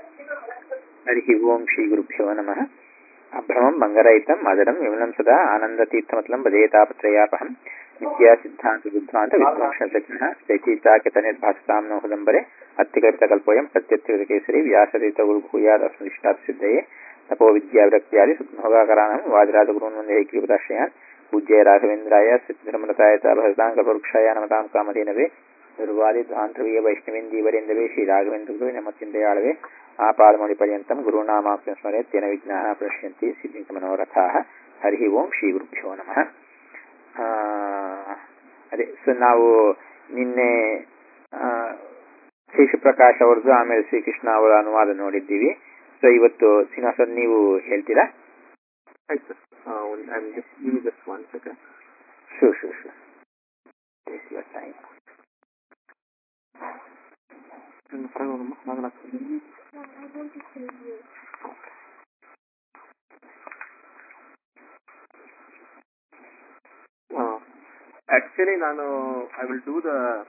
हरिः ओं श्रीगुरुभ्यो नमः। अभ्रमं मङ्गरहितं मदरं विमलं सदा आनन्दतीर्थमतलं भजेतापत्रयापहं नित्यासिद्धान्तविध्वान्तविध्वंसज्ञः चैतीचाकितनिर्भासतां नो हृदम्बरे अत्तिकल्पितकल्पोऽयं प्रत्यत्यकेसरी व्यासतीर्थगुरुभूयादस्मदिष्टार्थसिद्धये तपोविद्याविरक्त्यादि सुभोगाकराणं वादिराजगुरून् वन्दे ऐक्यप्रदाश्रयान् पूज्य राघवेन्द्राय सिद्धधर्मरताय च भजतां कल्पवृक्षाय नमतां कामधेनवे निर्वादिध्वान्तवीय वैष्णवेन्दीवरेन्दवे श्रीराघवेन्द्रगुरुवे नमचिन्तयाळवे आपादमौलिपर्यन्तं गुरूणामाप्यं स्मरेत् तेन विघ्नाः प्रणश्यन्ति सिद्धिं मनोरथाः हरिः ओಂ ಶ್ರೀಗುರುಭ್ಯೋ ನಮಃ. ಅದೇ ಸೊ ನಾವು ನಿನ್ನೆ ಶೇಷಪ್ರಕಾಶ್ ಅವ್ರದ್ದು ಆಮೇಲೆ ಶ್ರೀಕೃಷ್ಣ ಅವರ ಅನುವಾದ ನೋಡಿದ್ದೀವಿ. ಸೊ ಇವತ್ತು ಶ್ರೀನಿವಾಸ ನೀವು ಹೇಳ್ತೀರಾ? ಆಯ್ತು just one second. Sure sure sure take your time. Actually ನಾನು ಐ ವಿಲ್ ಡೂ ದ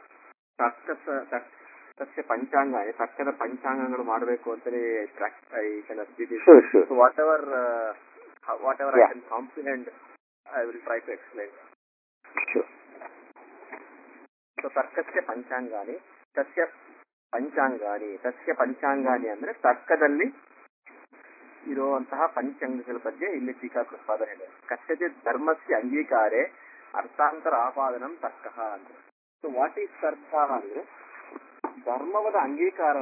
ಸಸ್ಯ ಪಂಚಾಂಗ, ಸಸ್ಯದ ಪಂಚಾಂಗಗಳು ಮಾಡಬೇಕು ಅಂತಲೇ whatever I can comprehend I will try to explain. So ತರ್ಕಸ್ಯ ಪಂಚಾಂಗಾನಿ ಸಸ್ಯ ಪಂಚಾಂಗಾನಿ ಅಂದ್ರೆ ತರ್ಕದಲ್ಲಿ ಇರುವಂತಹ ಪಂಚಾಂಗಗಳ ಬಗ್ಗೆ ಇಲ್ಲಿ ಟೀಕಾಕೃತ್ಪಾದ ಹೇಳಿದೆ. ಕಸ್ಯತೆ ಧರ್ಮಸ್ಯ ಅಂಗೀಕಾರೆ ಅರ್ಥಾಂತರ ಆಪಾದನಂ ತರ್ಕ ಅಂದ್ರೆ. ಸೊ ವಾಟ್ ಈಸ್ ತರ್ಕ ಅಂದ್ರೆ ಧರ್ಮವದ ಅಂಗೀಕಾರ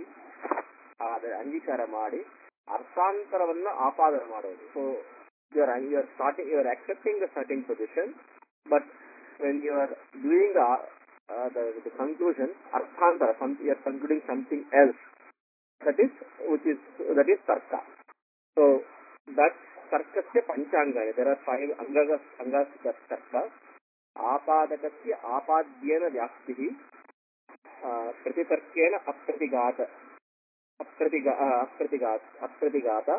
ಮಾಡಿ ಅರ್ಥಾಂತರವನ್ನ ಆಪಾದನೆ ಮಾಡೋದು. So you are accepting the certain position, but when you are doing the conclusion, arthantara, you are concluding something else. That is tarka. So that tarkasya panchanga. There are 5 angas tarka. Apadakasya apadyena vyaptihi, pratitarkena apratigata,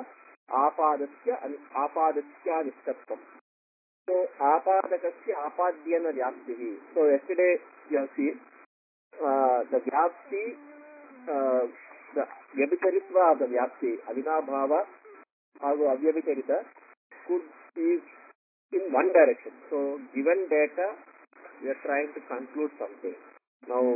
apadasya nistatvam. So apadakasya apadyena vyaptihi. So yesterday you have seen the vyapti, the vyabhicharitva of the vyapti, avinabhava ಹಾಗೂ ಅವ್ಯವಚರಿತ could is in one direction. So given data we are trying to conclude something. Now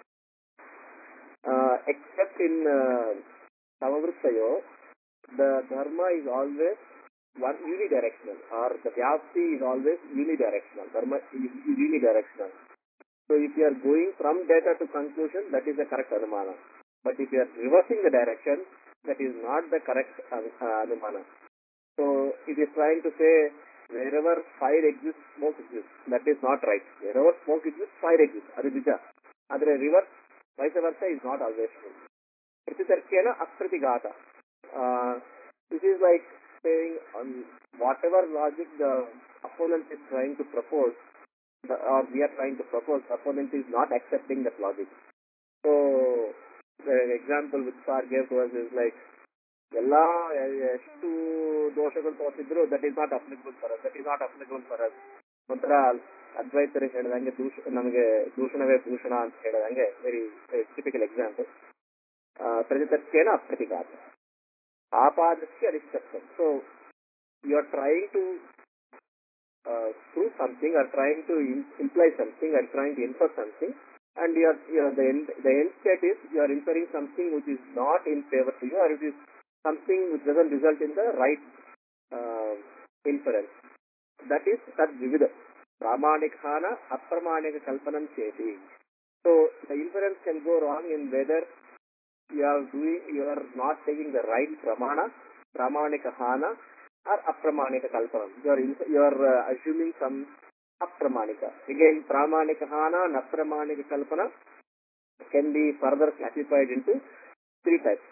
except in samavrittayo, the dharma is always one unidirectional, or the vyapti is always unidirectional. Dharma is unidirectional. So if you are going from data to conclusion, that is the correct anumana. But if you are reversing the direction, that is not the correct anumana. So it is trying to say wherever fire exists, smoke exists. That is not right. Wherever smoke exists, fire exists. Adu bija. Adre reverse, vice versa is not always true. Pratitarkena apratigata. This is like saying whatever logic the opponent is trying to propose, or we are trying to propose, the opponent is not accepting that logic. So the example which Sar gave to us is like ಎಲ್ಲ ಎಷ್ಟು ದೋಷಗಳು ತೋರಿಸಿದ್ರು that is not applicable for us. ಒಂಥರ ಅದ್ವೈತರು ಹೇಳಿದಂಗೆ ನಮಗೆ ದೂಷಣವೇ ಭೂಷಣ ಅಂತ ಹೇಳಿದಂಗೆ ವೆರಿ ಟಿಪಿಕಲ್ ಎಕ್ಸಾಂಪಲ್. ಪ್ರತಿತರ್ಕೇನ ಅಪ್ರತಿಘಾತ ಆಪಾದಸ್ಯ ಅನಿಶ್ಚಿತತ್ವಂ. So you are trying to prove something, or trying to imply something, or trying to infer something, and the end state is you are inferring something which is not in favor to you, or it is something which doesn't result in the right inference. That is tadvivida pramanikana apramanika kalpanam cheti. So the inference can go wrong in whether you are not taking the right pramanika hana, or apramanika kalpanam. You are assuming some apramanika. Again, pramanika hana and apramanika kalpana can be further classified into 3 types.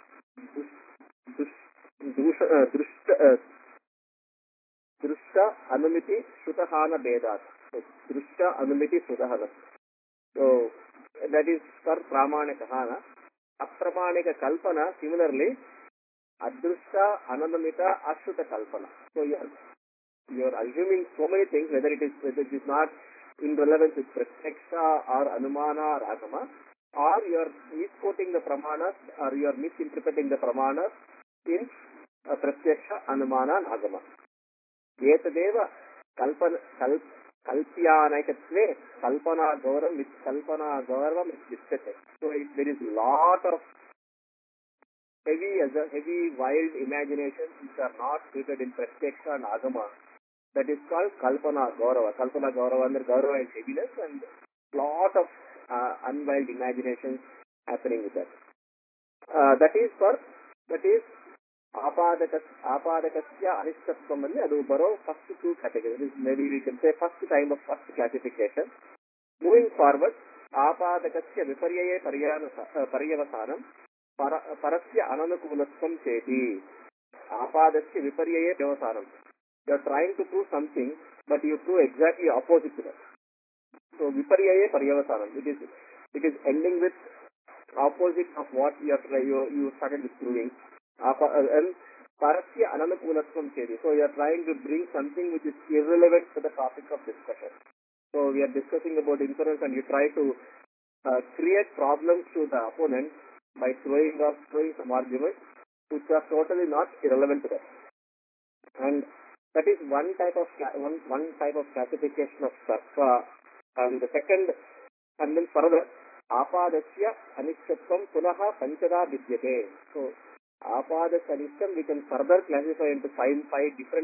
Drusha anumiti shrutahana vedat. So drusha anumiti shrutahana. So that is for pramanika hana. Apramanika kalpana similarly adrusha ananamita ashruta kalpana. So you are assuming so many things, whether it is not in relevance with pratyaksha or anumana or agama, or you are misquoting the pramanas, or you are misinterpreting the pramanas in pratyaksha, anumana, and agama. Etadeva kalpyanakatve kalpana gauravam visyate. So there is lot of heavy wild imaginations which are not rooted in pratyaksha and agama. That is called kalpana gaurava. Kalpana gaurava under gaurava is heaviness, and lot of unwild imaginations happening with that. That is apadakasya anishthatvam alli adu baro first two categories. Maybe we can say first classification. Moving forward, apadakasya viparyaye paryavasanam parasya ananukulatvam cheti. Apadasya viparyaye paryavasanam. You are trying to prove something, but you prove exactly opposite to that. So viparyaye paryavasanam. It is ending with opposite of what you started with proving. And parasya ananukulatvam chedi. So you are trying to bring something which is irrelevant to the topic of discussion. So we are discussing about inference, and you try to create problems to the opponent by throwing some arguments which are totally not irrelevant to that. And that is one type of classification of sarfa. And the second, and then further, apadasya anishthatvam punaha panchada vidyate. So apadasya anishtam we can further classify into five different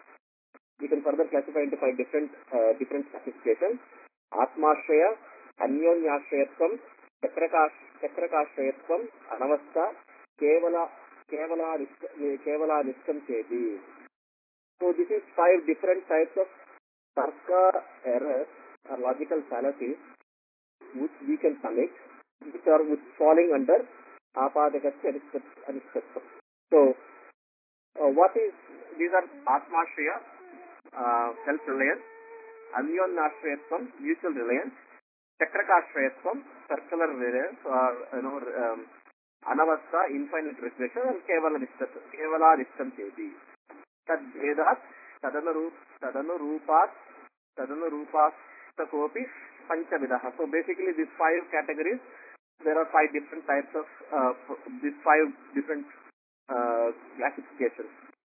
different classifications. Atmashraya, anyonyashrayatvam, chakrakashrayatvam, anavastha, kevala nishtam chedi. So this is five different types of tarka errors or logical fallacies which we can commit, which falling under apadakasya anishthatvam. So these are atmashraya, self-reliance, anyonyashrayatvam, mutual reliance, chakrakashrayatvam, circular reliance, or anavastha, infinite regression, and kevala nishtam chedi. Tad vedat tadanurupastakopi panchavidaha. So basically these five categories, there are five different types of these five different classifications.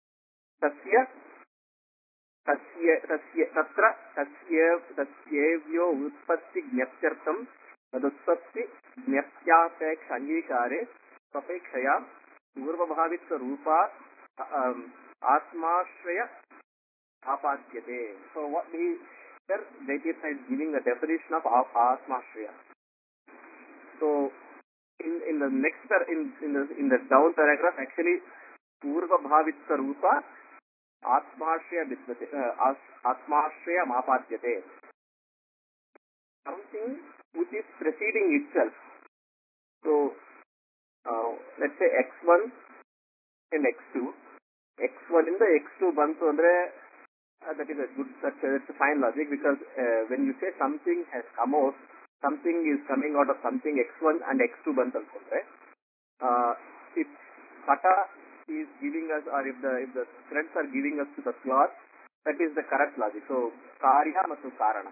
Tasyevyo utpatti gnaptyartam tadutpatti gnaptyapeksha angikare sapekshaya purvabhavitva rupa atmashraya apadyate. So what here Jaitirtha is giving the definition of atmashraya. So in the next in the down paragraph, actually purvabhavitva rupa atmashraya vidyate, atmashraya apadyate. Something which is preceding itself. So let's say x1 and x2. X1 in the x2 bantu andre that is that's a fine logic, because when you say something has come out, something is coming out of something, x1 and x2 bantu andre, if pata is giving us, or if the threads are giving us to the cloth, that is the correct logic. So karya ಮತ್ತು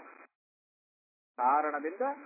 ಕಾರಣದಿಂದ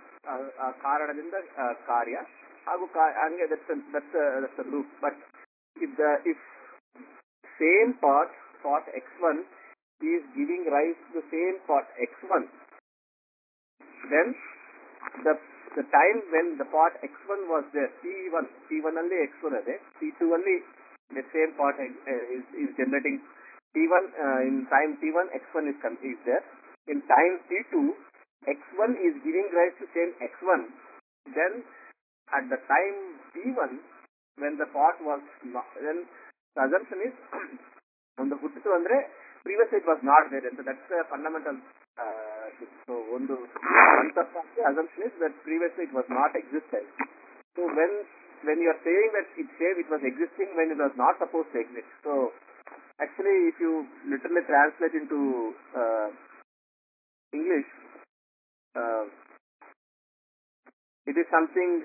ಕಾರ್ಯ ಹಾಗೂ ಹಂಗೆ that's a loop. But if same pot x1 is giving rise to the same pot x1, then the time when the pot x1 was there, T1 alli x1 ade, T2 alli the same pot is generating T1, in time T1 x1 is there. In time T2 x1 is giving rise to same x1. Then at the time T1, when the pot was not, then the assumption is on the Huttu andre previous it was not there. So that's a fundamental so one assumption is that previously it was not existent. So when you are saying that it was existing when it was not supposed to exist. So actually if you literally translate into English, it is something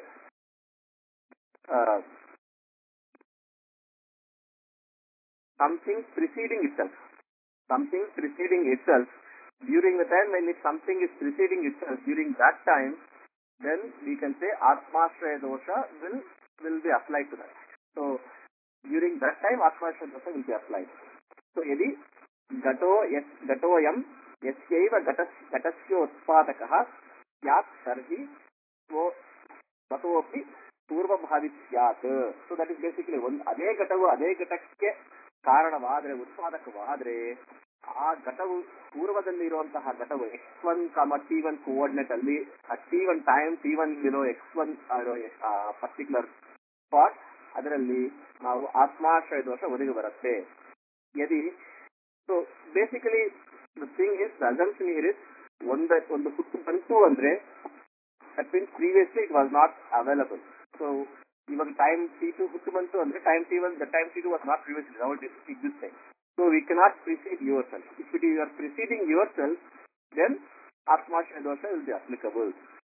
something preceding itself. Something preceding itself during the time when something is preceding itself, during that time then we can say Atmashraya dosha will be applied to that. So during that time Atmashraya dosha will be applied. So यदि घटोऽयं यस्यैव घटस्य उत्पादकः स्यात् तर्हि स्वतोऽपि पूर्वभावी स्यात्. So that is basically ಅದೇ ಘಟವು ಅದೇ ಘಟಕ್ಕೆ ಕಾರಣವಾದರೆ ಉತ್ಪಾದಕವಾದರೆ ಆ ಘಟವು ಪೂರ್ವದಲ್ಲಿರುವಂತಹ ಘಟವು x1, t1 coordinate ಅಲ್ಲಿ t1 time t1 ಇರೋ x1 ಪರ್ಟಿಕ್ಯುಲರ್ ಸ್ಪಾಟ್ ಅದರಲ್ಲಿ ನಾವು ಆತ್ಮಾಶ್ರಯ ದೋಷ ಒದಗಿ ಬರುತ್ತೆ. ಯದಿ so basically the thing is the assumption here is ಒಂದು ಹುಟ್ಟು ಬಂತು ಅಂದ್ರೆ that means previously it was not available. So ಇವಾಗ ಟೈಮ್ t2 ಹುಟ್ಟು ಬಂತು ಅಂದ್ರೆ time t1 the time t2 was not previously now it is existing. So we cannot precede yourself. If it is you are preceding yourself, then Atmashraya dosha will be applicable.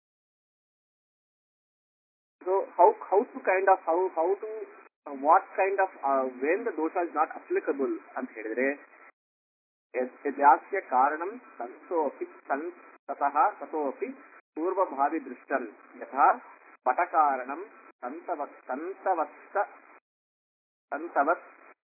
So how to kind of what kind of when the dosha is not applicable ಅಂತ ಹೇಳಿದ್ರೆ ಯಸ್ಯ ಕಾರಣಂ ಸಂತೋಪಿ ತತಃ ತತೋಪಿ ಪೂರ್ವಭಾವಿ ದೃಷ್ಟಂ ಯಥಾ ಪಟಕಾರಣಂ ಸಂತವತ್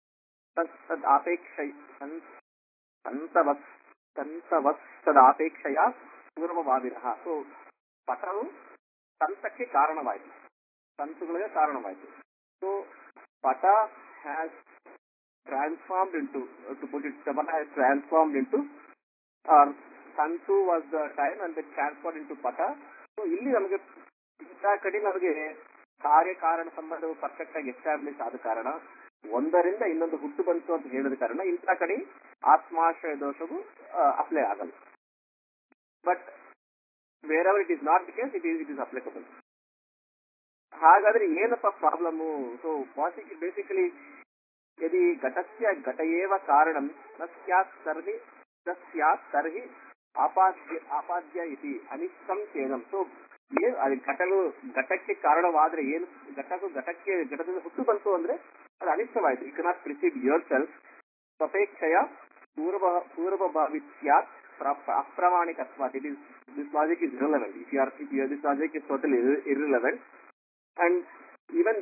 ತದಪೇಕ್ಷೆಯ ಪೂರ್ವಭಾವಿನಃ. So ಪಟವು ತಂತಕ್ಕೆ ಕಾರಣವಾಯಿತು, ತಂತುಗಳಿಗೆ ಕಾರಣವಾಯಿತು. So ಪಟ has transformed into, to put it, Pata has transformed into, or Tantu was the time and they transformed into Pata. So ಇಲ್ಲಿ ನಮಗೆ ಇಂಥ ಕಡೆ ನಮಗೆ ಕಾರ್ಯಕಾರಣ ಸಂಬಂಧವು ಪರ್ಫೆಕ್ಟ್ ಆಗಿ ಎಸ್ಟಾಬ್ಲಿಷ್ ಆದ ಕಾರಣ ಒಂದರಿಂದ ಇನ್ನೊಂದು ಹುಟ್ಟು ಬಂತು ಅಂತ ಹೇಳಿದ ಕಾರಣ ಇಂಥ ಕಡೆ ಆತ್ಮಾಶ್ರಯ ದೋಷವು ಅಪ್ಲೈ ಆಗಲ್ಲ. But wherever it is not the case it is applicable. ಹಾಗಾದ್ರೆ ಏನಪ್ಪ ಪ್ರಾಬ್ಲಮ್ಮು? ಸೊ ಬೇಸಿಕಲಿ यदि घटस्य घट एव कारणं न स्यात् तर्हि आपाद्य इति अनिष्टं चेदं. ಸೊ ಘಟಕ್ಕೆ ಕಾರಣವಾದ್ರೆ ಏನು ಘಟದಿಂದ ಹುಟ್ಟು ಬಂತು ಅಂದ್ರೆ ಅದು ಅನಿಷ್ಟವಾಯಿತು. You cannot precede yourself. ಸ್ವಪೇಕ್ಷೆಯ ಪೂರ್ವಭಾವಿ ಸ್ಯಾತ್ ಅಪ್ರಾಮಾಣಿಕತ್ವಾತ್. This logic is irrelevant. This logic is totally irrelevant. And even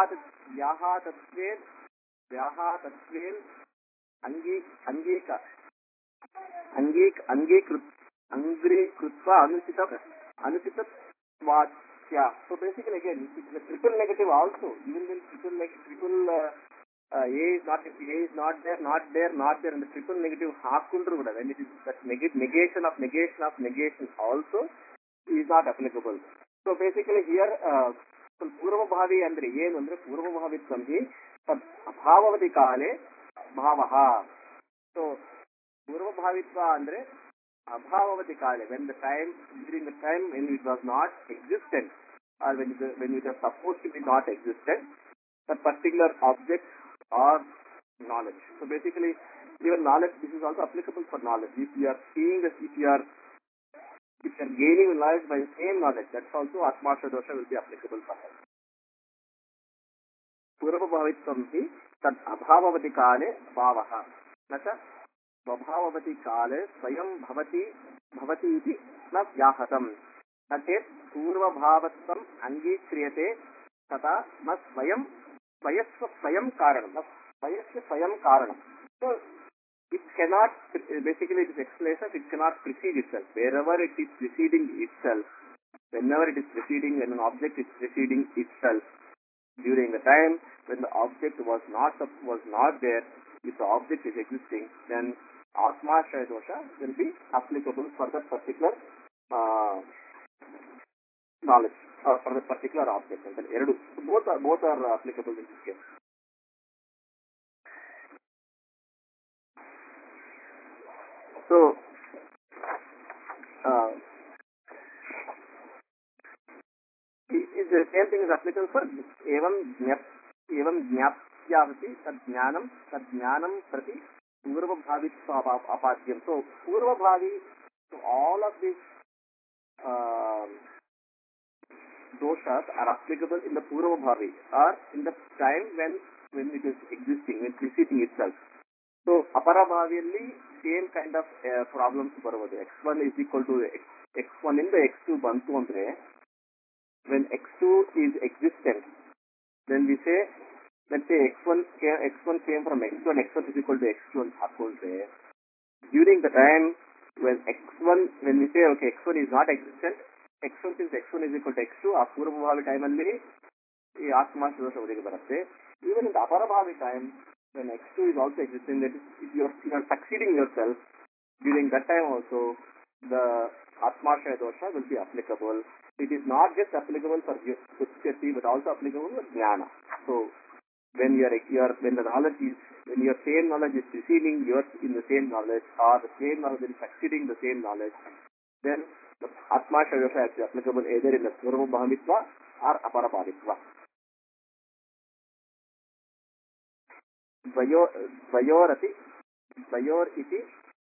ವ್ಯಾಹಾತತ್ವೇನ್ ಅಂಗೀಕೃತ್ವ ಅನುಚಿತವಾಚ್ಯ. So basically again triple negative also. Even triple A is not there and the triple negative ಹಾಕೊಂಡ್ರು ಕೂಡ when it is that negation of negation also is not applicable. So basically here ಪೂರ್ವಭಾವಿ ಅಂದ್ರೆ ಏನು ಅಂದ್ರೆ ಪೂರ್ವಭಾವಿತ್ವಂ ಹಿ ಅಭಾವವತಿ ಕಾಲೇ ಭಾವಃ. ಸೊ ಪೂರ್ವಭಾವಿತ್ವ ಅಂದ್ರೆ ಅಭಾವವತಿ ಕಾಲೇ when the time during the time when it was not existent or when it was supposed to be not existent, that particular object or knowledge. So basically even knowledge, this is also applicable for knowledge. If you are seeing this, if you are gaining knowledge by the same knowledge, that's also Atmashraya dosha will be applicable for that. पूर्वभावित्वं हि तद् अभाववति काले भावः न च स्वभाववति काले स्वयं भवति इति न व्याहतम्. न चेत् पूर्वभावत्वम् अङ्गीक्रियते तथा न स्वयं कारणम्. So it cannot, basically it is explanation, it cannot precede itself. Wherever it is preceding itself, whenever it is preceding, when an object is preceding itself, during the time when the object was not there, if the object is existing, then Atmashraya dosha will be applicable for that particular knowledge or for that particular object. And then both are applicable in this case. So the same thing is applicable for evam ज्ञाप्यावति तज्ज्ञानं प्रति पूर्वभावित्व अपाद्यम. So पूर्वभावी, so all of these doshas are applicable in the purvabhavi or in the time when it is existing, when preceding itself. So aparabhaviyalli same kind of problems ಬರಬಹುದು. x1 is equal to x1 ಇಂದ x2 ಬಂತು ಅಂದ್ರೆ when x2 is existent, then we say, let's say x1 came from x1, x1 is equal to x2 and ಹಾಕೊಂಡ್ರೆ, during the time when when we say, okay, x1 is not existent, x1 since x1 is equal to x2, ಆ ಪೂರ್ವಭಾವಿ ಟೈಮಲ್ಲಿ ಈ ಆತ್ಮಾಶ ದೋಷ ಒದಗಿ ಬರುತ್ತೆ. Even in the aparabhavi time, when x2 is also existing, that is, if you are succeeding yourself, during that time also, the atmashaya dosha will be applicable. It is not just applicable for Vyutyati, but also applicable for Jnana. So, when when the knowledge is, when your same knowledge is preceding yours in the same knowledge, or the same knowledge is succeeding the same knowledge, then the atmashaya dosha is applicable either in the Purvabhamitva or Aparabhavitva. Vayor iti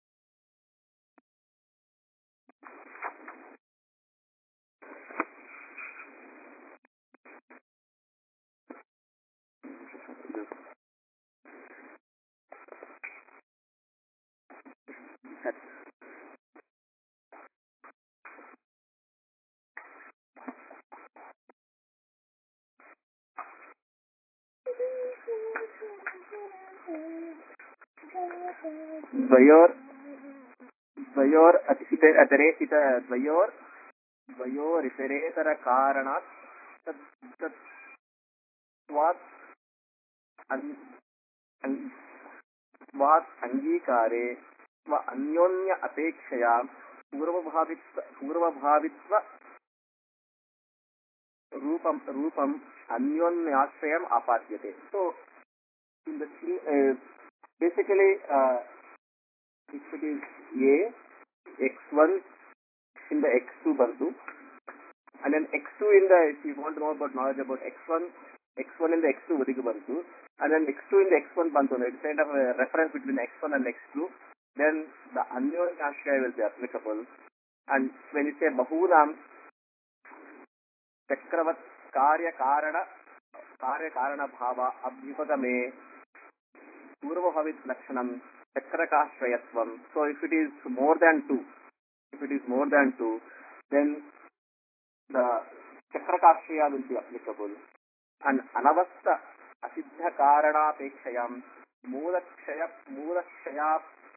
द्वयोरितरेतर कारणात् स्वात् अंगीकारे स्व अन्योन्य अपेक्षया पूर्वभावित्व रूपम अन्योन्याश्रयम् आपाद्यते. So in the basically if it is x1 in the x2 bantu, and then x2 in the, if you want to know about knowledge about x1 in the x2 vadiga bantu, and then x2 in the x1 bantu, it's kind of a reference between x1 and x2, then the anyonya ashraya will be applicable. And when you say bahunam chakravat karya karana bhava abhyupagame purvabhavit lakshanam chakrakashrayatvam. So if it is more than two, then the chakrakashraya will be applicable. And anavasta asiddha karanapekshayam मूलक्षया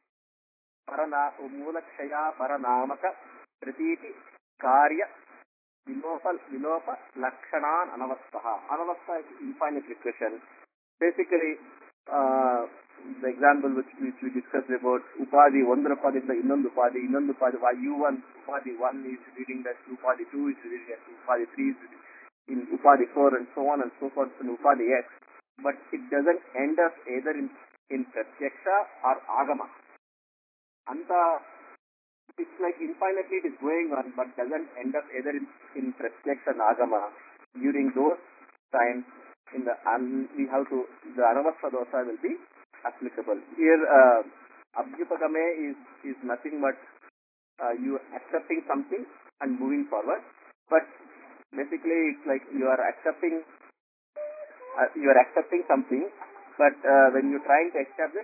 paranamaka pratiti karya vilopa lakshanan anavastaha. Anavastha is infinite regression. Basically, the example which we discussed about upadi, one upadi is innondu upadi, why u1 upadi 1 is reading that upadi 2 is reading that upadi 3 is in upadi 4 and so on and so forth in upadi x, but it doesn't end up either in pratyaksha or agama. Anta, it's like infinitely it is going on, but doesn't end up either in pratyaksha and agama. During those times, we have to, the anavastha dosa will be applicable. Here, abhyupagame is nothing but you accepting something and moving forward. But basically, it's like you are accepting something, but when you're trying to establish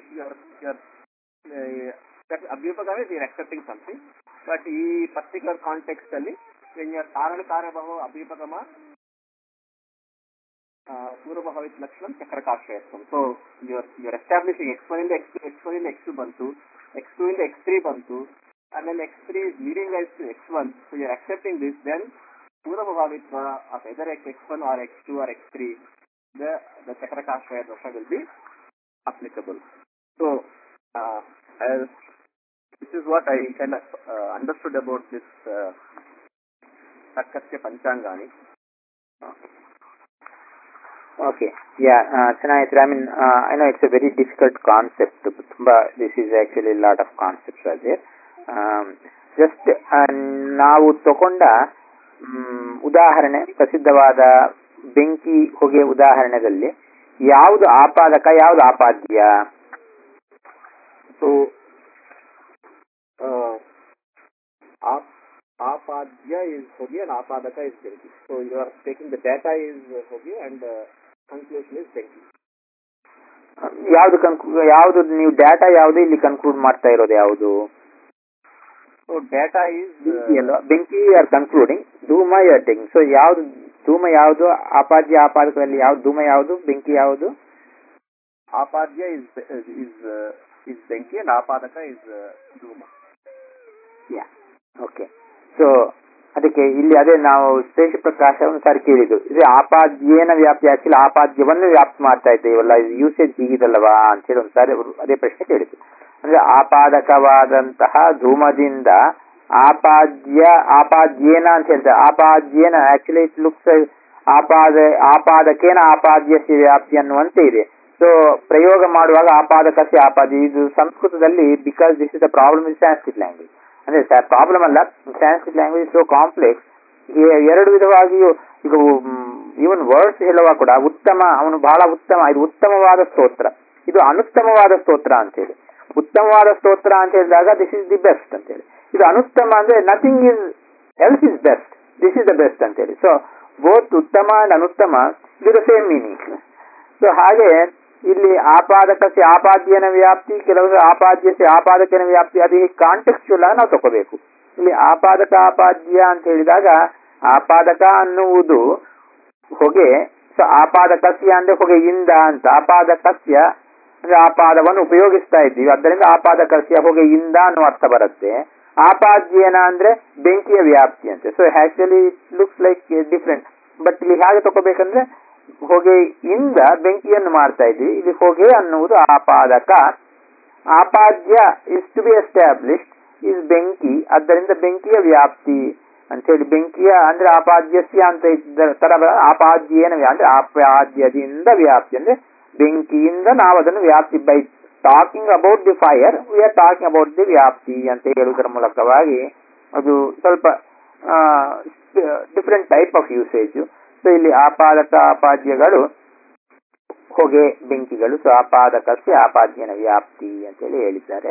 that abhyupagame is you're accepting something. But in particular context, when you are karanakaryabhavo abhyupagama purvabhavit lakshanam chakrakashrayatvam. So you're establishing x1 in the x2 bantu, x2 in the x3 bantu, and then x3 is leading rise to x1. So you're accepting this, then purvabhavitva of either x1 or x2 or x3, the chakrakashraya dosha will be applicable. So this is what I kind of understood about this Tarkasya Panchangani. Okay. Yeah, ಚೆನ್ನಾಗಿತ್ತು. I mean, I know it's a very difficult concept. This is actually a lot of concepts are there. Just ನಾವು ತಗೊಂಡ ಉದಾಹರಣೆ, ಪ್ರಸಿದ್ಧವಾದ ಬೆಂಕಿ ಹೊಗೆ ಉದಾಹರಣೆಗಳಲ್ಲಿ ಯಾವುದು ಆಪಾದಕ, ಯಾವುದು ಆಪಾದ್ಯ? So apadya is hogi and apadaka is benki. So you are taking the data is hogi and conclusion is benki. ಯಾವುದು ನೀವು ಡಾಟಾ ಯಾವುದು ಇಲ್ಲಿ ಕನ್ಕ್ಲೂಡ್ ಮಾಡ್ತಾ ಇರೋದು ಯಾವುದು? So data is ಬೆಂಕಿ ಆರ್ ಕನ್ಕ್ಲೂಡಿಂಗ್, ಧೂಮ ಯು ಆರ್ ಟೇಕಿಂಗ್. ಸೊ ಯಾವುದು ಧೂಮ ಯಾವುದು? ಆಪಾದ್ಯ ಆಪಾದಕದಲ್ಲಿ ಯಾವ್ದು ಧೂಮ, ಯಾವುದು ಬೆಂಕಿ, ಯಾವುದು? Apadya is Benki and Apadaka is Dhuma. Yeah, okay. So ಅದಕ್ಕೆ ಇಲ್ಲಿ ಅದೇ ನಾವು ಶೇಷ ಪ್ರಕಾಶ ಒಂದು ಸಾರಿ ಕೇಳಿದ್ದು, ಇದು ಆಪಾದ್ಯೇನ ವ್ಯಾಪ್ತಿ, ಆಕ್ಚುಲಿ ಆಪಾದ್ಯವನ್ನು ವ್ಯಾಪ್ತಿ ಮಾಡ್ತಾ ಇದ್ದೇವಲ್ಲ, ಇದು ಯೂಸೇಜ್ ಹೀಗಿದಲ್ಲವಾ ಅಂತೇಳಿ ಒಂದ್ಸಾರಿ ಅವರು ಅದೇ ಪ್ರಶ್ನೆ ಕೇಳಿದ್ರು. ಅಂದ್ರೆ ಆಪಾದಕವಾದಂತಹ ಧೂಮದಿಂದ ಆಪಾದ್ಯೇನ ಅಂತ ಹೇಳ್ತಾರೆ. ಆಪಾದ್ಯೇನ ಆಕ್ಚುಲಿ ಇಟ್ ಲುಕ್ಸ್ ಆಪಾದಕೇನ ಆಪಾದ್ಯಸ್ಯ ವ್ಯಾಪ್ತಿ ಅನ್ನುವಂತೆ ಇದೆ. ಸೊ ಪ್ರಯೋಗ ಮಾಡುವಾಗ ಆಪಾದಕಸ್ಯ ಆಪಾದ್ಯ, ಇದು ಸಂಸ್ಕೃತದಲ್ಲಿ, because this is the problem in Sanskrit language. ಅಂದ್ರೆ ಪ್ರಾಬ್ಲಮ್ ಅಲ್ಲ, ಸಂಸ್ಕೃತ್ ಲ್ಯಾಂಗ್ವೇಜ್ ಸೋ ಕಾಂಪ್ಲೆಕ್ಸ್. ಎರಡು ವಿಧವಾಗಿಯೂ ಈಗ ಇವನ್ ವರ್ಡ್ಸ್ ಹೇಳುವಾಗ ಕೂಡ ಉತ್ತಮ, ಅವನು ಬಹಳ ಉತ್ತಮ, ಇದು ಉತ್ತಮವಾದ ಸ್ತೋತ್ರ, ಇದು ಅನುತ್ತಮವಾದ ಸ್ತೋತ್ರ ಅಂತೇಳಿ. ಉತ್ತಮವಾದ ಸ್ತೋತ್ರ ಅಂತ ಹೇಳಿದಾಗ ದಿಸ್ ಇಸ್ ದಿ ಬೆಸ್ಟ್ ಅಂತೇಳಿ. ಇದು ಅನುತ್ತಮ ಅಂದ್ರೆ nothing is else is best, this is the best ಅಂತೇಳಿ. ಸೊ ಬೋತ್ ಉತ್ತಮ ಅಂಡ್ ಅನುತ್ತಮ ಇದು ದ ಸೇಮ್ ಮೀನಿಂಗ್. ಸೊ ಹಾಗೆ ಇಲ್ಲಿ ಆಪಾದಕಸ್ಯ ಆಪಾದ್ಯನ ವ್ಯಾಪ್ತಿ, ಕೆಲವರು ಆಪಾದ್ಯಸ್ಯ ಆಪಾದಕನ ವ್ಯಾಪ್ತಿ, ಅದು ಕಾಂಟೆಕ್ಸ್ಚುಯಲ್ ಆಗಿ ನಾವು ತಗೋಬೇಕು. ಇಲ್ಲಿ ಆಪಾದಕ ಆಪಾದ್ಯ ಅಂತ ಹೇಳಿದಾಗ ಆಪಾದಕ ಅನ್ನುವುದು ಹೊಗೆ, ಸೊ ಆಪಾದಕಸ್ಯ ಅಂದ್ರೆ ಹೊಗೆಯಿಂದ ಅಂತ, ಆಪಾದಕಸ್ಯ ಅಂದ್ರೆ ಆಪಾದವನ್ನು ಉಪಯೋಗಿಸ್ತಾ ಇದ್ದೀವಿ, ಆದ್ದರಿಂದ ಆಪಾದಕಸ್ಯ ಹೊಗೆಯಿಂದ ಅನ್ನೋ ಅರ್ಥ ಬರುತ್ತೆ. ಆಪಾದ್ಯನ ಅಂದ್ರೆ ಬೆಂಕಿಯ ವ್ಯಾಪ್ತಿ ಅಂತೆ. So actually it looks like different, but ಇಲ್ಲಿ ಹೇಗೆ ತಗೋಬೇಕಂದ್ರೆ ಹೊಗೆಯಿಂದ ಬೆಂಕಿಯನ್ನು ಮಾಡ್ತಾ ಇದ್ವಿ, ಇಲ್ಲಿ ಹೊಗೆ ಅನ್ನುವುದು ಆಪಾದಕ. ಆಪಾದ್ಯ is to be established is ಬೆಂಕಿ, ಆದ್ದರಿಂದ ಬೆಂಕಿಯ ವ್ಯಾಪ್ತಿ ಅಂತ ಹೇಳಿ. ಬೆಂಕಿಯ ಅಂದ್ರೆ ಆಪಾದ್ಯಸ್ಯ ಅಂತ ಇದ್ದ ತರ ಆಪಾದ್ಯೇನ ಅಂದ್ರೆ ಆಪಾದ್ಯದಿಂದ ವ್ಯಾಪ್ತಿ ಅಂದ್ರೆ ಬೆಂಕಿಯಿಂದ ನಾವು ಅದನ್ನು ವ್ಯಾಪ್ತಿ. By talking about the fire we are talking about the ವ್ಯಾಪ್ತಿ ಅಂತ ಹೇಳುವುದರ ಮೂಲಕವಾಗಿ ಅದು ಸ್ವಲ್ಪ different type of usage. So ಇಲ್ಲಿ ಆಪಾದಕ ಆಪಾದ್ಯಗಳು ಹೊಗೆ ಬೆಂಕಿಗಳು. ಸೊ ಆಪಾದಕಸ್ಯ ಆಪಾದ್ಯನ ವ್ಯಾಪ್ತಿ ಅಂತೇಳಿ ಹೇಳಿದ್ದಾರೆ.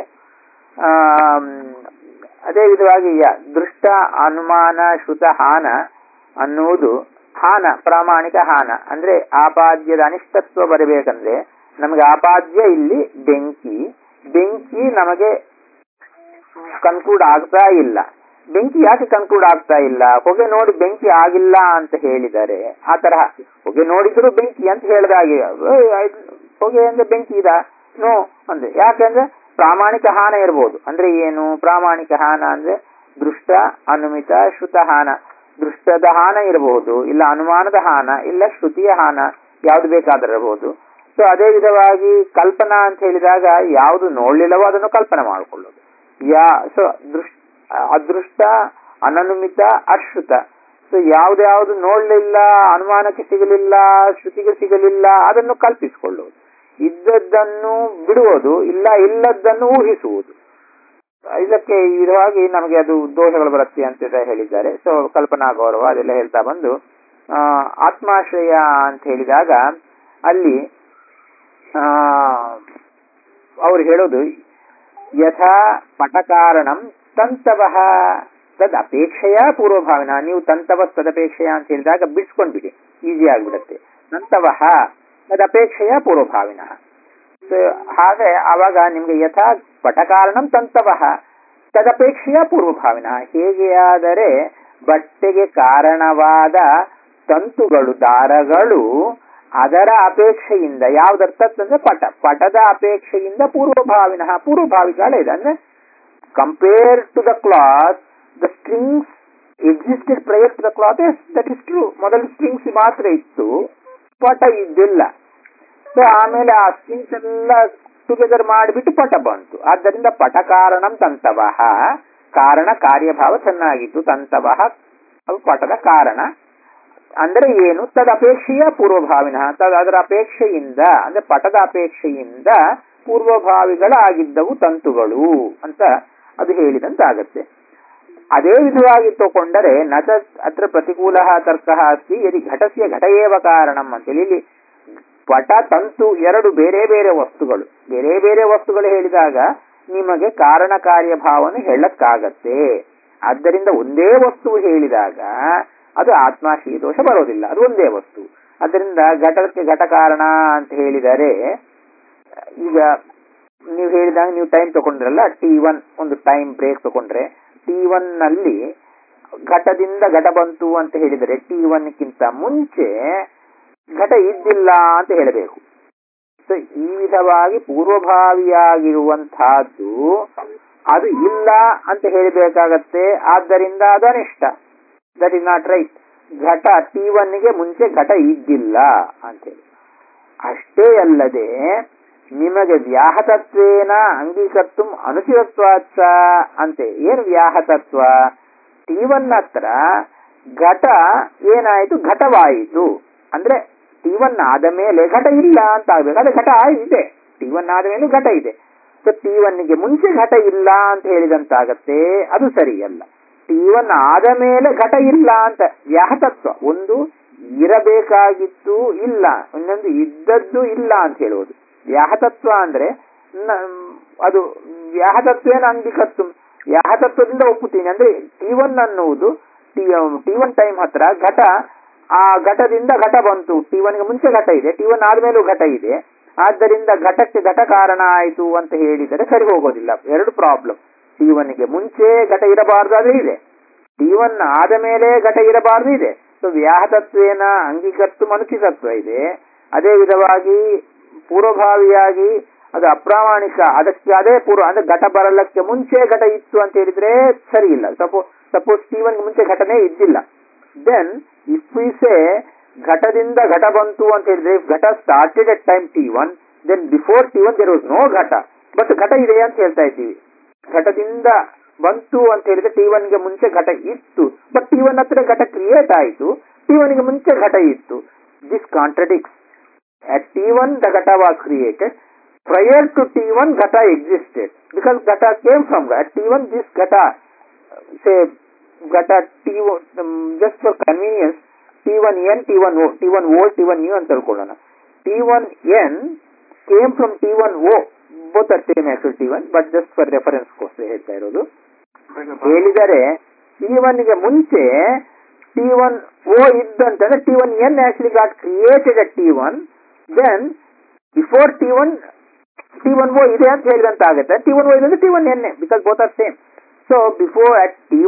ಅದೇ ವಿಧವಾಗಿ ದೃಷ್ಟ ಅನುಮಾನ ಶ್ರುತ ಹಾನ ಅನ್ನುವುದು ಹಾನ, ಪ್ರಾಮಾಣಿಕ ಹಾನ ಅಂದ್ರೆ ಆಪಾದ್ಯದ ಅನಿಷ್ಟತ್ವ ಬರಬೇಕಂದ್ರೆ ನಮಗೆ ಆಪಾದ್ಯ ಇಲ್ಲಿ ಬೆಂಕಿ, ಬೆಂಕಿ ನಮಗೆ ಕನ್ಕ್ಲೂಡ್ ಆಗ್ತಾ ಇಲ್ಲ. ಬೆಂಕಿ ಯಾಕೆ ಕನ್ಕ್ಲೂಡ್ ಆಗ್ತಾ ಇಲ್ಲ? ಹೊಗೆ ನೋಡಿ ಬೆಂಕಿ ಆಗಿಲ್ಲ ಅಂತ ಹೇಳಿದರೆ, ಆ ತರಹ ಹೊಗೆ ನೋಡಿದ್ರು ಬೆಂಕಿ ಅಂತ ಹೇಳಿದಾಗೆ ಹೊಗೆ ಅಂದ್ರೆ ಬೆಂಕಿ ಇದ ನೋ ಅಂದ್ರೆ, ಯಾಕಂದ್ರೆ ಪ್ರಾಮಾಣಿಕ ಹಾನ ಇರ್ಬೋದು. ಅಂದ್ರೆ ಏನು ಪ್ರಾಮಾಣಿಕ ಹಾನ ಅಂದ್ರೆ ದೃಷ್ಟ ಅನುಮಿತ ಶ್ರುತ ಹಾನ. ದೃಷ್ಟದ ಹಾನ ಇರಬಹುದು, ಇಲ್ಲ ಅನುಮಾನದ ಹಾನ, ಇಲ್ಲ ಶ್ರುತಿಯ ಹಾನ, ಯಾವ್ದು ಬೇಕಾದ್ರೆ ಇರಬಹುದು. ಸೊ ಅದೇ ವಿಧವಾಗಿ ಕಲ್ಪನಾ ಅಂತ ಹೇಳಿದಾಗ ಯಾವುದು ನೋಡ್ಲಿಲ್ಲವೋ ಅದನ್ನು ಕಲ್ಪನೆ ಮಾಡಿಕೊಳ್ಳೋದು. ಸೊ ಅದೃಷ್ಟ ಅನನುಮಿತ ಅಶ್ರುತ. ಸೊ ಯಾವ್ದು ನೋಡ್ಲಿಲ್ಲ, ಅನುಮಾನಕ್ಕೆ ಸಿಗಲಿಲ್ಲ, ಶ್ರುತಿಗೆ ಸಿಗಲಿಲ್ಲ, ಅದನ್ನು ಕಲ್ಪಿಸಿಕೊಳ್ಳುವುದು. ಇದ್ದದ್ದನ್ನು ಬಿಡುವುದು, ಇಲ್ಲದ್ದನ್ನು ಊಹಿಸುವುದು. ಇದಕ್ಕೆ ಈ ವಿಧವಾಗಿ ನಮಗೆ ಅದು ದೋಷಗಳು ಬರುತ್ತೆ ಅಂತ ಹೇಳಿದ್ದಾರೆ. ಸೊ ಕಲ್ಪನಾ ಗೌರವ ಅದೆಲ್ಲ ಹೇಳ್ತಾ ಬಂದು ಆತ್ಮಾಶ್ರಯ ಅಂತ ಹೇಳಿದಾಗ ಅಲ್ಲಿ ಅವ್ರು ಹೇಳೋದು ಯಥಾ ಪಟಕಾರಣಂ ತಂತವಃ ತದ್ ಅಪೇಕ್ಷೆಯ ಪೂರ್ವಭಾವಿನ. ನೀವು ತಂತವ ತದಪೇಕ್ಷೆಯ ಅಂತ ಹೇಳಿದಾಗ ಬಿಡಿಸ್ಕೊಂಡ್ಬಿಡಿ, ಈಸಿ ಆಗಿಬಿಡುತ್ತೆ. ತಂತವಃ ತದಪೇಕ್ಷೆಯ ಪೂರ್ವಭಾವಿನ. ಸೊ ಹಾಗೆ ಆವಾಗ ನಿಮ್ಗೆ ಯಥಾ ಪಟಕಾರಣಂ ತಂತವಃ ತದಪೇಕ್ಷೆಯ ಪೂರ್ವಭಾವಿನ. ಹೇಗೆ ಆದರೆ ಬಟ್ಟೆಗೆ ಕಾರಣವಾದ ತಂತುಗಳು, ದಾರಗಳು ಅದರ ಅಪೇಕ್ಷೆಯಿಂದ, ಯಾವ್ದರ್ಥಂದ್ರೆ ಪಟದ ಅಪೇಕ್ಷೆಯಿಂದ ಪೂರ್ವಭಾವಿನ, ಪೂರ್ವಭಾವಿಗಳೇ ಇದೆ. ಅಂದ್ರೆ compare to the cloth the strings existed prior to the cloth, that is true. ಮೊದಲು ಸ್ಟ್ರಿಂಗ್ಸ್ ಮಾತ್ರ ಇತ್ತು, ಪಟ ಇದ್ದಿಲ್ಲ. ಸೊ ಆಮೇಲೆ ಆ ಸ್ಟ್ರಿಂಗ್ಸ್ ಎಲ್ಲ ಟುಗೆದರ್ ಮಾಡಿಬಿಟ್ಟು ಪಟ ಬಂತು. ಆದ್ದರಿಂದ ಪಟ ಕಾರಣಂ ತಂತವಃ, ಕಾರಣ ಕಾರ್ಯಭಾವ ಚೆನ್ನಾಗಿತ್ತು. ತಂತವಃ ಅದು ಪಟದ ಕಾರಣ ಅಂದ್ರೆ ಏನು? ತದಪೇಕ್ಷೆಯ ಪೂರ್ವಭಾವಿನ, ಅದರ ಅಪೇಕ್ಷೆಯಿಂದ ಅಂದ್ರೆ ಪಟದ ಅಪೇಕ್ಷೆಯಿಂದ ಪೂರ್ವಭಾವಿಗಳಾಗಿದ್ದವು ತಂತುಗಳು ಅಂತ ಅದು ಹೇಳಿದಂತಾಗತ್ತೆ. ಅದೇ ವಿಧವಾಗಿ ತಗೊಂಡರೆ ನಚ ಅತ್ರ ಪ್ರತಿಕೂಲ ತರ್ಕ ಅಸ್ತಿ ಯದಿ ಘಟಸ್ಯ ಘಟಯೇವ ಕಾರಣಂ ಅಂತೇಳಿ. ಇಲ್ಲಿ ಪಟ ತಂತು ಎರಡು ಬೇರೆ ಬೇರೆ ವಸ್ತುಗಳು ಹೇಳಿದಾಗ ನಿಮಗೆ ಕಾರಣ ಕಾರ್ಯಭಾವನೆ ಹೇಳಕ್ಕಾಗತ್ತೆ. ಆದ್ದರಿಂದ ಒಂದೇ ವಸ್ತು ಹೇಳಿದಾಗ ಅದು ಆತ್ಮಾಶ್ರಯ ದೋಷ ಬರೋದಿಲ್ಲ, ಅದು ಒಂದೇ ವಸ್ತು. ಅದರಿಂದ ಘಟಕ್ಕೆ ಘಟ ಕಾರಣ ಅಂತ ಹೇಳಿದರೆ, ಈಗ ನೀವು ಹೇಳಿದಾಗ ನೀವು ಟೈಮ್ ತಗೊಂಡ್ರಲ್ಲ T1, ಒಂದು ಟೈಮ್ ಬ್ರೇಕ್ ತಗೊಂಡ್ರೆ T1 ನಲ್ಲಿ ಘಟದಿಂದ ಘಟ ಬಂತು ಅಂತ ಹೇಳಿದರೆ T1ಕ್ಕಿಂತ ಮುಂಚೆ ಘಟ ಇದ್ದಿಲ್ಲ ಅಂತ ಹೇಳಬೇಕು. ಸೊ ಈ ವಿಧವಾಗಿ ಪೂರ್ವಭಾವಿಯಾಗಿರುವಂತಹದ್ದು ಅದು ಇಲ್ಲ ಅಂತ ಹೇಳಬೇಕಾಗತ್ತೆ. ಆದ್ದರಿಂದ ಅದು ಅನಿಷ್ಟ. That is not right. ಘಟ T1ಗೆ ಮುಂಚೆ ಘಟ ಇದ್ದಿಲ್ಲ ಅಂತೇಳಿ. ಅಷ್ಟೇ ಅಲ್ಲದೆ ನಿಮಗೆ ವ್ಯಾಹತತ್ವೇನ ಅಂಗೀಕರ್ತು ಅನುಚಿತತ್ವಾಚ ಅಂತೆ. ಏನು ವ್ಯಾಹತತ್ವ? T1 ಹತ್ರ ಘಟ ಏನಾಯಿತು? ಘಟವಾಯಿತು. ಅಂದ್ರೆ T1 ಆದ ಮೇಲೆ ಘಟ ಇಲ್ಲ ಅಂತ ಆಗ್ಬೇಕು. ಅದೇ ಘಟ ಇದೆ. T1 ಆದ ಮೇಲೆ ಘಟ ಇದೆ. ಸೊ T1ಗೆ ಮುಂಚೆ ಘಟ ಇಲ್ಲ ಅಂತ ಹೇಳಿದಂತಾಗತ್ತೆ. ಅದು ಸರಿಯಲ್ಲ. T1 ಆದ ಮೇಲೆ ಘಟ ಇಲ್ಲ ಅಂತ ವ್ಯಾಹತತ್ವ. ಒಂದು ಇರಬೇಕಾಗಿತ್ತು ಇಲ್ಲ, ಇನ್ನೊಂದು ಇದ್ದದ್ದು ಇಲ್ಲ ಅಂತ ಹೇಳುವುದು ವ್ಯಾಹತತ್ವ. ಅಂದ್ರೆ ಅದು ವ್ಯಾಹತತ್ವೇನ ಅಂಗೀಕರ್ತು, ವ್ಯಾಹತತ್ವದಿಂದ ಒಪ್ಪುತ್ತೀನಿ. ಅಂದ್ರೆ T1 ಅನ್ನುವುದು T1 ಟೈಮ್ ಹತ್ರ ಘಟ, ಆ ಘಟದಿಂದ ಘಟ ಬಂತು. T1ಗೆ ಮುಂಚೆ ಘಟ ಇದೆ, T1 ಆದ್ಮೇಲೂ ಘಟ ಇದೆ. ಆದ್ದರಿಂದ ಘಟಕ್ಕೆ ಘಟ ಕಾರಣ ಆಯಿತು ಅಂತ ಹೇಳಿದರೆ ಸರಿ ಹೋಗೋದಿಲ್ಲ. ಎರಡು ಪ್ರಾಬ್ಲಮ್. T1ಗೆ ಮುಂಚೆ ಘಟ ಇರಬಾರ್ದು, ಅದು ಇದೆ. T1 ಆದ ಮೇಲೆ ಘಟ ಇರಬಾರ್ದು ಇದೆ. ಸೊ ವ್ಯಾಹತತ್ವೇನ ಅಂಗೀಕರ್ತು ಅನುಚಿತತ್ವ ಇದೆ. ಅದೇ ವಿಧವಾಗಿ ಪೂರ್ವಭಾವಿಯಾಗಿ ಅದು ಅಪ್ರಾಮಾಣಿಕ. ಅದಕ್ಕೆ ಅದೇ ಪೂರ್ವ ಅಂದ್ರೆ ಘಟ ಬರಲಕ್ಕೆ ಮುಂಚೆ ಘಟ ಇತ್ತು ಅಂತ ಹೇಳಿದ್ರೆ ಸರಿ ಇಲ್ಲ. ಸಪೋಸ್ T1ಗೆ ಮುಂಚೆ ಘಟನೆ ಇದ್ದಿಲ್ಲ, ದೆನ್ ಇಫ್ ವಿ ಸೇ ಘಟದಿಂದ ಘಟ ಬಂತು ಅಂತ ಹೇಳಿದ್ರೆ ಘಟ started at time T1, then before T1 there was no ಘಟ, ಬಟ್ ಘಟ ಇದೆ ಅಂತ ಹೇಳ್ತಾ ಇದ್ದೀವಿ. ಘಟದಿಂದ ಬಂತು ಅಂತ ಹೇಳಿದ್ರೆ T1ಗೆ ಮುಂಚೆ ಘಟ ಇತ್ತು, ಬಟ್ T1 ಹತ್ರ ಘಟ ಕ್ರಿಯೇಟ್ ಆಯಿತು. T1ಗೆ ಮುಂಚೆ ಘಟ ಇತ್ತು. This contradicts. At T1 the ghata was created. Prior to T1 ghata existed because ghata came from at T1. This ghata, say ghata T1, just for convenience, T1n, T1o, T1o, T1u ಅಂತ ತಿಳ್ಕೊಳ್ಳೋಣ. T1n came from T1o. both are same actual T1, but just for reference ಗೋಸ್ಕರ ಹೇಳ್ತಾ ಇರೋದು. ಹೇಳಿದರೆ T1ಗೆ ಮುಂಚೆ T1o ಇದ್ದಂತಂದ್ರೆ T1n actually got created at T1. Then before T1 T1o ಇದೆ ಅಂತ ಹೇಳಿದಂತ ಆಗುತ್ತೆ. T1o ಇದೆ T1n because both are same. So before at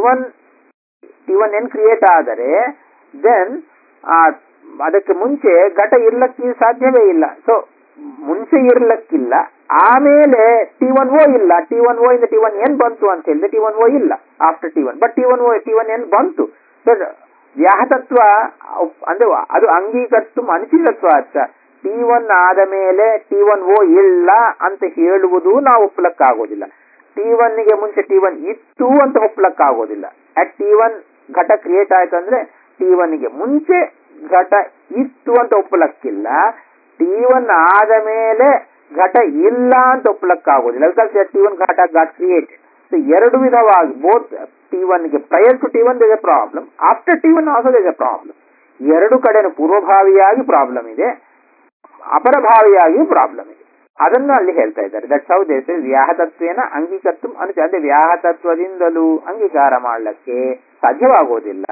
T1n create ಆದರೆ then ಅದಕ್ಕೆ ಮುಂಚೆ ಘಟ ಇರ್ಲಕ್ಕೆ ಸಾಧ್ಯವೇ ಇಲ್ಲ. ಸೊ ಮುಂಚೆ ಇರ್ಲಕ್ಕಿಲ್ಲ, ಆಮೇಲೆ T1o ಇಲ್ಲ, T1o ಇಂದ T1n ಬಂತು ಅಂತ ಹೇಳಿದ್ರೆ T1o ಇಲ್ಲ ಆಫ್ಟರ್ T1, ಬಟ್ T1n ಬಂತು. ಸೊ ವ್ಯಾಹತತ್ವ ಅಂದ್ರೆ ಅದು ಅಂಗೀಕರ್ತು ಅನಿಚಿತತ್ವ. T1 ಆದ ಮೇಲೆ T1o ಇಲ್ಲ ಅಂತ ಹೇಳುವುದು ನಾವು ಒಪ್ಪಲಕ್ಕಾಗೋದಿಲ್ಲ. T1ಗೆ ಮುಂಚೆ T1 ಇತ್ತು ಅಂತ ಒಪ್ಪಲಕ್ಕಾಗೋದಿಲ್ಲ. ಅಟ್ T1 ಘಟ ಕ್ರಿಯೇಟ್ ಆಯ್ತು ಅಂದ್ರೆ T1ಗೆ ಮುಂಚೆ ಘಟ ಇತ್ತು ಅಂತ ಒಪ್ಪಲಕ್ಕಿಲ್ಲ. T1 ಆದ ಮೇಲೆ ಘಟ ಇಲ್ಲ ಅಂತ ಒಪ್ಪಲಕ್ಕಾಗೋದಿಲ್ಲ. T1 ಘಟ ಗಾಟ್ ಕ್ರಿಯೇಟೆಡ್. ಸೊ ಎರಡು ವಿಧವಾಗಿ ಬೋತ್ T1ಗೆ prior to T1 there a problem, after T1 also there a problem. ಎರಡು ಕಡೆನೂ ಪೂರ್ವಭಾವಿಯಾಗಿ ಪ್ರಾಬ್ಲಮ್ ಇದೆ, ಅಪರಭಾವಿಯಾಗಿ ಪ್ರಾಬ್ಲಮ್ ಇದೆ. ಅದನ್ನು ಅಲ್ಲಿ ಹೇಳ್ತಾ ಇದ್ದಾರೆ. ದಟ್ಸ್ ಹೌ ದೇ ಸೇ ವ್ಯಾಹತತ್ವೇನ ಅಂಗೀಕರ್ತು ಅನುಚಿತ. ಅಂದ್ರೆ ವ್ಯಾಹತತ್ವದಿಂದಲೂ ಅಂಗೀಕಾರ ಮಾಡಲಿಕ್ಕೆ ಸಾಧ್ಯವಾಗೋದಿಲ್ಲ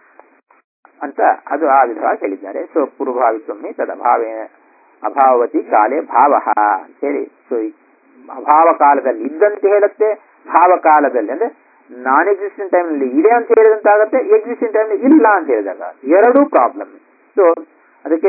ಅಂತ ಅದು ಆ ವಿಧವಾಗಿ ಹೇಳಿದ್ದಾರೆ. ಸೊ ಪೂರ್ವಭಾವಿತ್ವಮ್ಮಿ ತದಭಾವೇ ಅಭಾವತಿ ಕಾಲೇ ಭಾವ ಅಂತ ಹೇಳಿ. ಸೊ ಅಭಾವ ಕಾಲದಲ್ಲಿ ಇದ್ದಂತೆ ಹೇಳುತ್ತೆ, ಭಾವ ಕಾಲದಲ್ಲಿ ಅಂದ್ರೆ ನಾನ್ ಎಕ್ಸಿಸ್ಟೆಂಟ್ ಟೈಮ್ ನಲ್ಲಿ ಇದೆ ಅಂತ ಹೇಳಿದಂತಾಗತ್ತೆ, ಎಕ್ಸಿಸ್ಟೆಂಟ್ ಟೈಮ್ ಇಲ್ಲ ಅಂತ ಹೇಳಿದಾಗ ಎರಡೂ ಪ್ರಾಬ್ಲಮ್. ಸೊ ಅದಕ್ಕೆ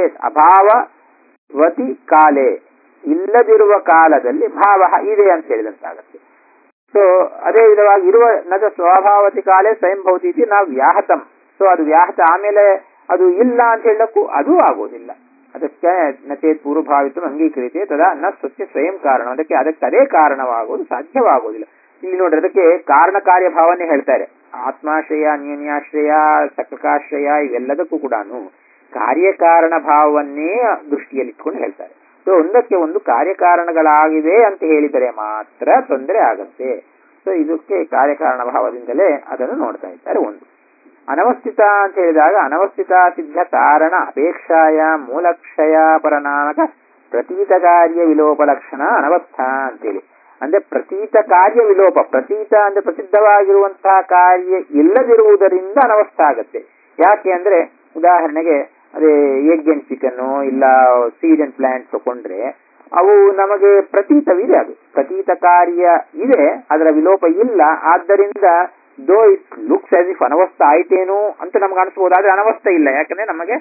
ಅಭಾವವತಿ ಕಾಲೇ, ಇಲ್ಲದಿರುವ ಕಾಲದಲ್ಲಿ ಭಾವ ಇದೆ ಅಂತ ಹೇಳಿದಂತಾಗತ್ತೆ. ಸೊ ಅದೇ ವಿಧವಾಗಿ ಇರುವ ನದ ಸ್ವಭಾವತಿ ಕಾಲೇ ಸ್ವಯಂ ಭವತಿ ಇತಿ ನಾವು ವ್ಯಾಹತಂ. ಸೊ ಅದು ವ್ಯಾಹತ ಆಮೇಲೆ ಅದು ಇಲ್ಲ ಅಂತ ಹೇಳಕ್ಕೂ ಅದು ಆಗೋದಿಲ್ಲ. ಅದಕ್ಕೆ ನಚೇತ್ ಪೂರ್ವಭಾವಿತ್ವ ಅಂಗೀಕರಿತೆ ತದಾ ನ ಸ್ವಚ್ಛ ಸ್ವಯಂ ಕಾರಣ. ಅದಕ್ಕೆ ಅದೇ ಕಾರಣವಾಗೋದು ಸಾಧ್ಯವಾಗೋದಿಲ್ಲ. ಇಲ್ಲಿ ನೋಡ್ರಿ, ಅದಕ್ಕೆ ಕಾರಣ ಕಾರ್ಯ ಭಾವನೆ ಹೇಳ್ತಾರೆ. ಆತ್ಮಾಶ್ರಯ, ಅನ್ಯೋನ್ಯಾಶ್ರಯ, ಸಕಕಾಶ್ರಯ ಇವೆಲ್ಲದಕ್ಕೂ ಕೂಡ ಕಾರ್ಯಕಾರಣ ಭಾವವನ್ನೇ ದೃಷ್ಟಿಯಲ್ಲಿ ಇಟ್ಕೊಂಡು ಹೇಳ್ತಾರೆ. ಸೊ ಒಂದಕ್ಕೆ ಒಂದು ಕಾರ್ಯಕಾರಣಗಳಾಗಿವೆ ಅಂತ ಹೇಳಿದರೆ ಮಾತ್ರ ತೊಂದರೆ ಆಗತ್ತೆ. ಸೊ ಇದಕ್ಕೆ ಕಾರ್ಯಕಾರಣ ಭಾವದಿಂದಲೇ ಅದನ್ನು ನೋಡ್ತಾ ಇದ್ದಾರೆ. ಒಂದು ಅನವಸ್ಥಿತ ಅಂತ ಹೇಳಿದಾಗ ಅನವಸ್ಥಿತ ಸಿದ್ಧ ಕಾರಣ ಅಪೇಕ್ಷಾಯ ಮೂಲಕ್ಷಯ ಪರನಾಮಕ ಪ್ರತೀತ ಕಾರ್ಯ ವಿಲೋಪ ಲಕ್ಷಣ ಅನವಸ್ಥ ಅಂತೇಳಿ. ಅಂದ್ರೆ ಪ್ರತೀತ ಕಾರ್ಯ ವಿಲೋಪ, ಪ್ರತೀತ ಅಂದ್ರೆ ಪ್ರಸಿದ್ಧವಾಗಿರುವಂತಹ ಕಾರ್ಯ ಇಲ್ಲದಿರುವುದರಿಂದ ಅನವಸ್ಥ ಆಗತ್ತೆ. ಯಾಕೆ ಅಂದ್ರೆ ಉದಾಹರಣೆಗೆ ಅದೇ ಎಗ್ ಅಂಡ್ ಚಿಕನ್ನು ಇಲ್ಲ ಸೀಡ್ ಅಂಡ್ ಪ್ಲಾಂಟ್ ತಗೊಂಡ್ರೆ ಅವು ನಮಗೆ ಪ್ರತೀತವಿದೆ, ಅದು ಪ್ರತೀತ ಕಾರ್ಯ ಇದೆ, ಅದರ ವಿಲೋಪ ಇಲ್ಲ. ಆದ್ದರಿಂದ though it looks as if ಅನವಸ್ಥಾ ಆಯ್ತೇನೋ ಅಂತ ನಮ್ಗೆ ಅನಿಸ್ಬೋದು, ಆದ್ರೆ ಅನವಸ್ಥಾ ಇಲ್ಲ. ಯಾಕಂದ್ರೆ ನಮಗೆ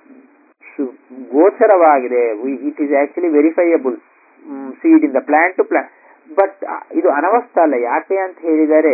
ಗೋಚರವಾಗಿದೆ. It is actually verifiable seed in the plant to plant. But ಇದು ಅನವಸ್ಥಾ ಅಲ್ಲ. ಯಾಕೆ ಅಂತ ಹೇಳಿದರೆ